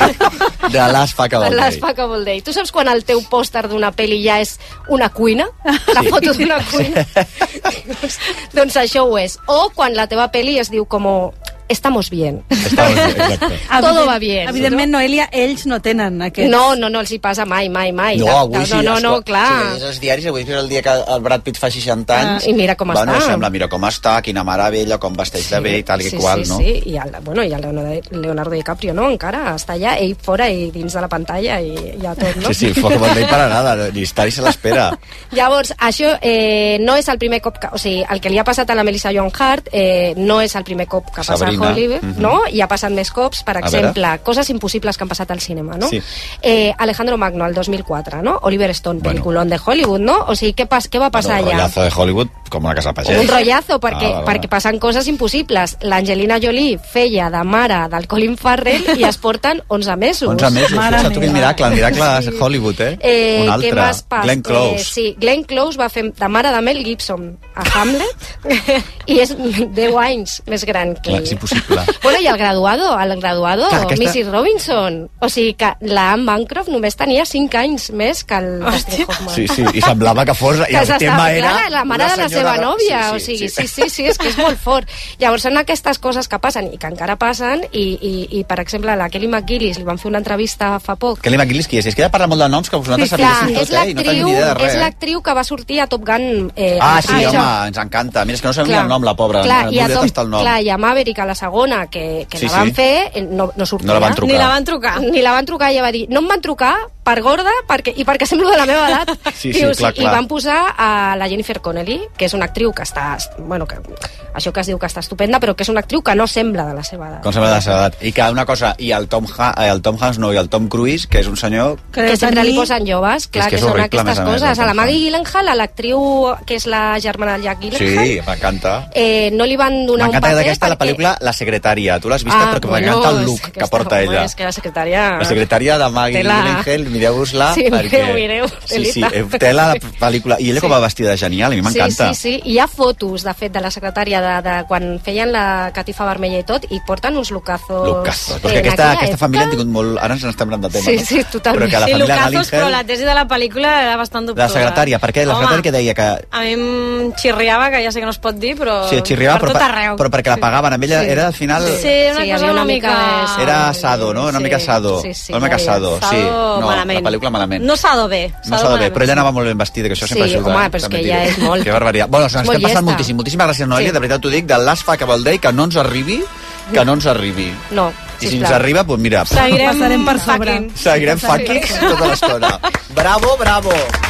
De Last Fuckable Day. Last Fuckable Day. Tu saps quan el teu pòster d'una pel·li ja és una cuina? La sí. foto d'una cuina? doncs, doncs això ho és. O quan la teva pel·li es diu com... Estamos bien. Estamos bien, exacte. Todo va bien. Evidentment, no? Noelia, ells no tenen aquests... No, no, no els hi passa mai, mai, mai. No, avui sí. No, no, no, clar. Si els diaris, avui és el dia que el Brad Pitt fa seixanta anys... Ah, I mira com bueno, està. Sembla, mira com està, quina meravella, com vesteix sí, de bé i tal i sí, qual, sí, no? Sí, sí, i el, bueno, i el Leonardo DiCaprio, no? Encara està allà, ell fora i dins de la pantalla i ja tot, no? Sí, sí, foc bon day para nada, ni estar i se l'espera. Llavors, això eh, no és el primer cop que... O sigui, el que li ha passat a la Melissa Joan Hart eh, no és el primer cop que passa a Hollywood, uh -huh. no? I ha passat més cops, per exemple, coses impossibles que han passat al cinema, no? Sí. Eh, Alejandro Magno, el dos mil quatre, no? Oliver Stone, peliculón bueno. de Hollywood, no? O sigui, què, pas, què va passar bueno, un allà? Un rollazo de Hollywood, com una casa pagès. Un rollazo, perquè, ah, perquè passen coses impossibles. L'Angelina Jolie feia de mare del Colin Farrell i es porten onze mesos. onze mesos, fixa't tu quin miracle, el miracle sí. de Hollywood, eh? eh un altre, Glenn Close. Eh, sí, Glenn Close va fer de mare de Mel Gibson a Hamlet i és deu anys més gran que ell. És impossible. Bueno, i el graduado, el graduado, clar, aquesta... missus Robinson. O sigui que la Anne Bancroft només tenia cinc anys més que el Dustin Hoffman. Sí, sí, i semblava que fos... I el tema era... Clar, la mare de la seva nòvia, sí, sí, o sigui, sí, sí, sí, és que és molt fort. Llavors són aquestes coses que passen i que encara passen i, i, i per exemple, a la Kelly McGillis li van fer una entrevista fa poc. Kelly McGillis qui és? És que ella parla molt de noms que vosaltres sí, sabíssim tot, eh? I no tenim ni idea de res. És l'actriu que va sortir a Top Gun. Eh, ah, sí, home, això. Ens encanta. Mira, és que no sabem ni el nom, la pobra. Clar, no, i, a Tom, el nom. clar, i a Maverick, a la segona, que, que sí, la van sí. fer, no, no sortia. No la van trucar. Ni la van trucar. Ni la van trucar, i ella va dir, no em van trucar per gorda perquè, i perquè semblo de la meva edat. Sí, sí, Dius, clar, clar. I van posar a la Jennifer Connelly, que és una actriu que està... Bueno, que, això que es diu que està estupenda, però que és una actriu que no sembla de la seva edat. Com sembla de la seva edat. I que una cosa, i el Tom, ha el Tom Hanks no, i el Tom Cruise, que és un senyor... Que, que sempre li posen joves, clar, que, que, que són horrible, aquestes coses. Més, a la Maggie Gyllenhaal, a l'actriu que és la germana del Jack Gyllenhaal... Sí, m'encanta. Eh, no li van donar un paper... M'encanta d'aquesta perquè... la pel·lícula La secretària. Tu l'has vista? Ah, perquè bueno, m'encanta el look que, que porta ella. És que la secretària... La secretària de Maggie Gyllenhaal, mireu-vos-la. Sí, perquè... mireu, mireu. Sí, sí, té la pel·lícula. I ella com va vestida de genial, a mi m'encanta. Sí, sí, sí. I hi ha fotos, de fet, de la secretària de, de quan feien la catifa vermella i tot, i porten uns lucazos... Lucazos. Perquè aquesta, aquesta família han tingut molt... Ara ens n'estem anant de tema, sí, no? Sí, totalment. Però que la sí, família lucazos, però la tesi de la pel·lícula era bastant dubtosa. La secretària, per què? La secretària que deia que... A mi em xirriava, que ja sé que no es pot dir, però... Sí, xirriava, per però, tot arreu. Però perquè la pagaven. Amb ella sí. era al final... Sí, una sí, cosa una mica... mica... Era sado, no? Una sí. mica sado. Sí, sí, una mica sado, sí. No, malament. La pel·lícula malament. No sado bé. No sado bé, però ella anava molt ben vestida, que això sempre sí, ajuda. Home, però és que ella és molt... Que barbaritat. Bueno, ens estem passant moltíssim. Moltíssimes gràcies, Noelia. De veritat t'ho dic, de Last Fuckable Day, que no ens arribi, que no ens arribi. No, I si ens arriba, doncs mira... Seguirem per sobre. Seguirem fucking tota l'estona. Bravo, bravo.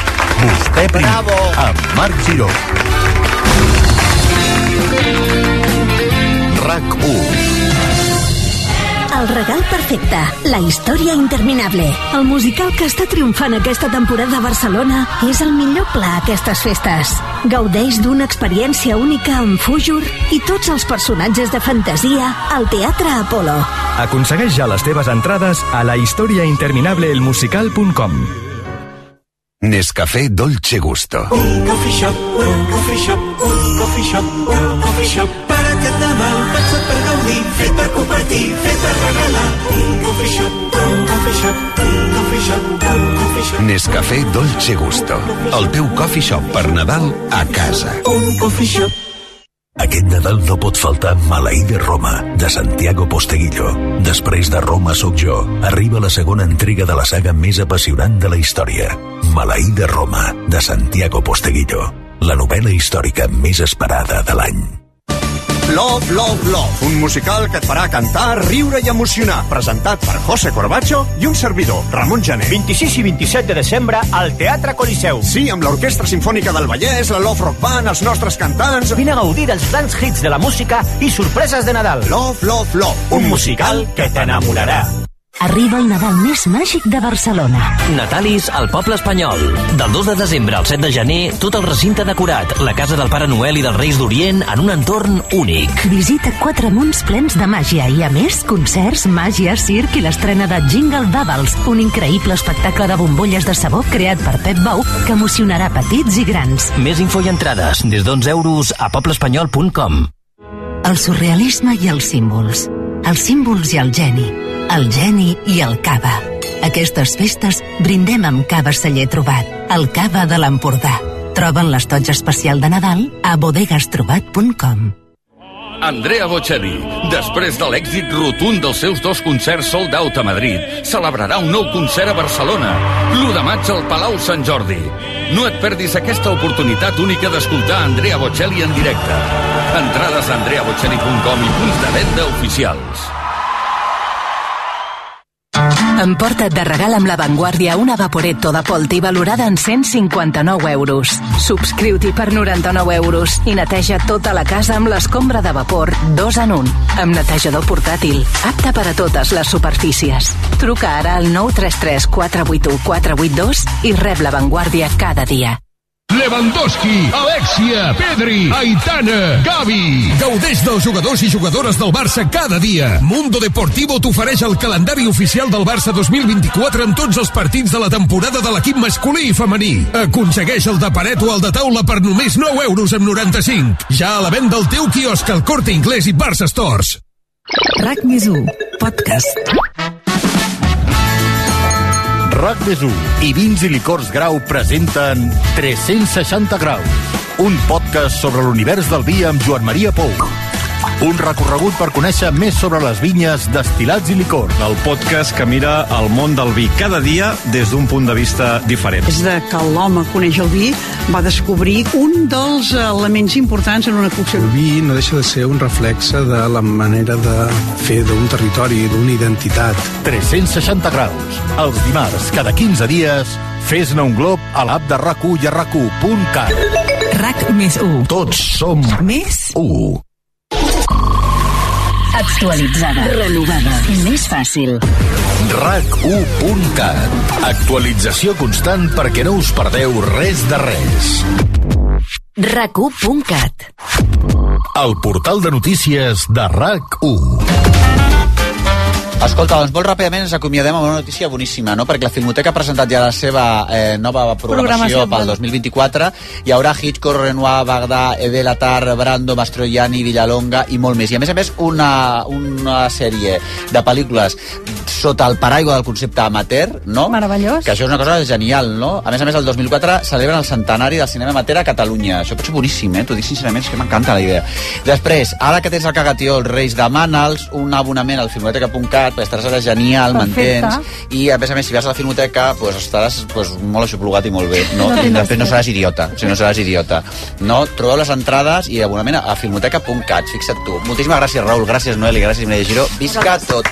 Vostè prim, amb Marc Giró. RAC u. El regal perfecte, la història interminable. El musical que està triomfant aquesta temporada a Barcelona és el millor pla a aquestes festes. Gaudeix d'una experiència única amb Fújur i tots els personatges de fantasia al Teatre Apolo. Aconsegueix ja les teves entrades a la historia interminable el musical punt com. Nescafé Dolce Gusto. Un coffee shop, un coffee shop, un coffee shop, un coffee shop para ti. aquest Nadal pensat per gaudir, fet per compartir, fet per regalar. Un coffee shop, un coffee shop, un coffee shop, un coffee shop. Nescafé Dolce Gusto, el teu coffee shop per Nadal a casa. Un coffee shop. Aquest Nadal no pot faltar Maleí de Roma, de Santiago Posteguillo. Després de Roma sóc jo, arriba la segona entrega de la saga més apassionant de la història. Maleí de Roma, de Santiago Posteguillo. La novel·la històrica més esperada de l'any. Love, Love, Love, un musical que et farà cantar, riure i emocionar, presentat per José Corbacho i un servidor, Ramon Jané. vint-i-sis i vint-i-set de desembre al Teatre Coliseu. Sí, amb l'Orquestra Simfònica del Vallès, la Love Rock Band, els nostres cantants... Vine a gaudir dels grans hits de la música i sorpreses de Nadal. Love, Love, Love, un musical que t'enamorarà. Arriba el Nadal més màgic de Barcelona. Natalis al poble espanyol. Del dos de desembre al set de gener, tot el recinte decorat, la casa del Pare Noel i dels Reis d'Orient en un entorn únic. Visita quatre munts plens de màgia i, a més, concerts, màgia, circ i l'estrena de Jingle Bubbles, un increïble espectacle de bombolles de sabó creat per Pep Bou que emocionarà petits i grans. Més info i entrades des d'onze euros a poblespanyol punt com. El surrealisme i els símbols. Els símbols i el geni. El geni i el cava. Aquestes festes brindem amb cava celler trobat, el cava de l'Empordà. Troben l'estoig especial de Nadal a bodegas trobat punt com. Andrea Bocelli, després de l'èxit rotund dels seus dos concerts sold out a Madrid, celebrarà un nou concert a Barcelona, l'u de maig al Palau Sant Jordi. No et perdis aquesta oportunitat única d'escoltar Andrea Bocelli en directe. Entrades a andrea bocelli punt com i punts de venda oficials. Emporta't de regal amb La Vanguardia una Vaporetto de Polti valorada en cent cinquanta-nou euros. Subscriu-t'hi per noranta-nou euros i neteja tota la casa amb l'escombra de vapor dos en un, amb netejador portàtil, apte per a totes les superfícies. Truca ara al nou tres tres quatre vuit u quatre vuit dos i rep La Vanguardia cada dia. Lewandowski, Alexia, Pedri, Aitana, Gavi. Gaudeix dels jugadors i jugadores del Barça cada dia. Mundo Deportivo t'ofereix el calendari oficial del Barça dos mil vint-i-quatre amb tots els partits de la temporada de l'equip masculí i femení. Aconsegueix el de paret o el de taula per només nou euros amb noranta-cinc. Ja a la venda al teu quiosc al Corte Inglés i Barça Stores. RAC més u, podcast. RAC més u i Vins i Licors Grau presenten tres-cents seixanta graus, un podcast sobre l'univers del vi amb Joan Maria Pou. Un recorregut per conèixer més sobre les vinyes, destil·lats i licors. El podcast que mira el món del vi cada dia des d'un punt de vista diferent. Des de que l'home coneix el vi, va descobrir un dels elements importants en una cocció. El vi no deixa de ser un reflexe de la manera de fer d'un territori, d'una identitat. tres-cents seixanta graus. Els dimarts, cada quinze dies, fes-ne un glob a l'app de RAC u i a rac u punt cat. RAC més u. Tots som més u. Actualitzada, renovada, més fàcil. rac u punt cat. Actualització constant perquè no us perdeu res de res. rac u punt cat. El portal de notícies de RAC u. Escolta, doncs molt ràpidament ens acomiadem amb una notícia boníssima, no? Perquè la Filmoteca ha presentat ja la seva eh, nova programació, programació pel dos mil vint-i-quatre. Hi haurà Hitchcock, Renoir, Bagdà, Edel Atar, Brando, Mastroianni, Villalonga i molt més. I a més a més una, una sèrie de pel·lícules sota el paraigua del concepte amateur, no? Meravellós. Que això és una cosa genial, no? A més a més, el dos mil quatre celebren el centenari del cinema amateur a Catalunya. Això pot ser boníssim, eh? T'ho dic sincerament, és que m'encanta la idea. Després, ara que tens el cagatió, els Reis, demana'ls un abonament al filmoteca punt cat, perquè estaràs genial, m'entens? I a més a més, si vas a la filmoteca, pues, estaràs pues, molt aixoplugat i molt bé. No, no I després no seràs idiota. O sigui, no seràs idiota. No? Trobeu les entrades i abonament a filmoteca punt cat. Fixa't tu. Moltíssimes gràcies, Raül. Gràcies, Noel. I gràcies, Mireia Giró. Visca tot.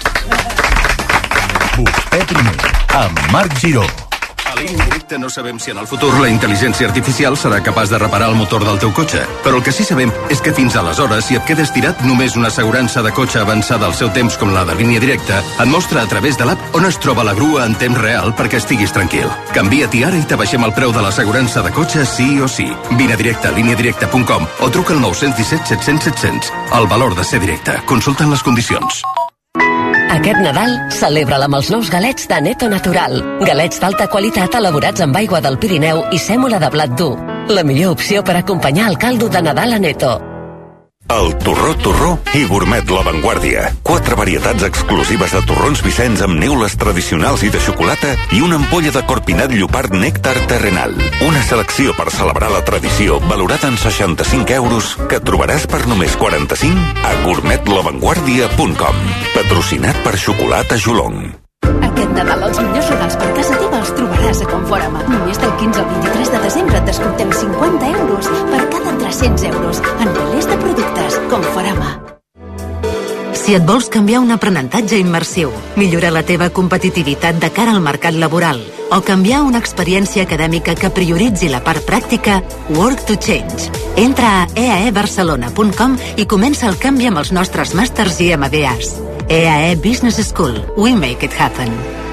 Vostè primer, amb Marc Giró. A Línia Directa no sabem si en el futur la intel·ligència artificial serà capaç de reparar el motor del teu cotxe, però el que sí sabem és que fins aleshores, si et quedes tirat, només una assegurança de cotxe avançada al seu temps com la de Línia Directa et mostra a través de l'app on es troba la grua en temps real perquè estiguis tranquil. Canvia-t'hi ara i t'abaixem el preu de l'assegurança de cotxe sí o sí. Vine a directe a línia directa punt com o truca al nou un set set cents set cents. El valor de ser directe. Consulta les condicions. Aquest Nadal, celebra-la amb els nous galets de Neto Natural. Galets d'alta qualitat elaborats amb aigua del Pirineu i sèmola de blat dur. La millor opció per acompanyar el caldo de Nadal a Neto. El Torró Torró i Gourmet La Vanguardia. Quatre varietats exclusives de torrons Vicenç amb neules tradicionals i de xocolata i una ampolla de corpinat llopard nèctar terrenal. Una selecció per celebrar la tradició valorada en seixanta-cinc euros que trobaràs per només quaranta-cinc a gourmet la vanguardia punt com. Patrocinat per Xocolata Jolong. Aquest Nadal els millors regals per casa teva els trobaràs a Conforama. Només del quinze al vint-i-tres de desembre et descomptem cinquanta euros per cada tres-cents euros en milers de productes. Conforama. Si et vols canviar un aprenentatge immersiu, millorar la teva competitivitat de cara al mercat laboral o canviar una experiència acadèmica que prioritzi la part pràctica, Work to Change. Entra a e a e barcelona punt com i comença el canvi amb els nostres màsters i M B As. E A E Business School. We make it happen.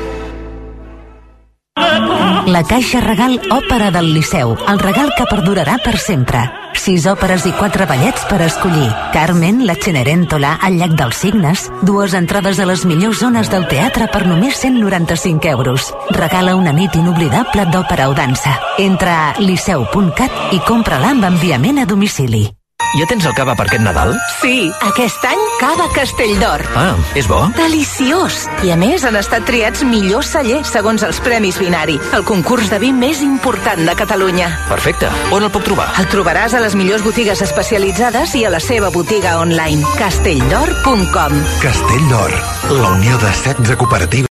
La Caixa Regal Òpera del Liceu, el regal que perdurarà per sempre. Sis òperes i quatre ballets per escollir. Carmen, la Cenerentola, el Llac dels Cignes. Dues entrades a les millors zones del teatre per només cent noranta-cinc euros. Regala una nit inoblidable d'òpera o dansa. Entra a liceu punt cat i compra-la amb enviament a domicili. Ja tens el cava per aquest Nadal? Sí, aquest any Cava Castelldor. Ah, és bo? Deliciós! I a més han estat triats millor celler segons els Premis Binari, el concurs de vi més important de Catalunya. Perfecte. On el puc trobar? El trobaràs a les millors botigues especialitzades i a la seva botiga online. castelldor punt com. Castelldor, la unió de setze cooperatives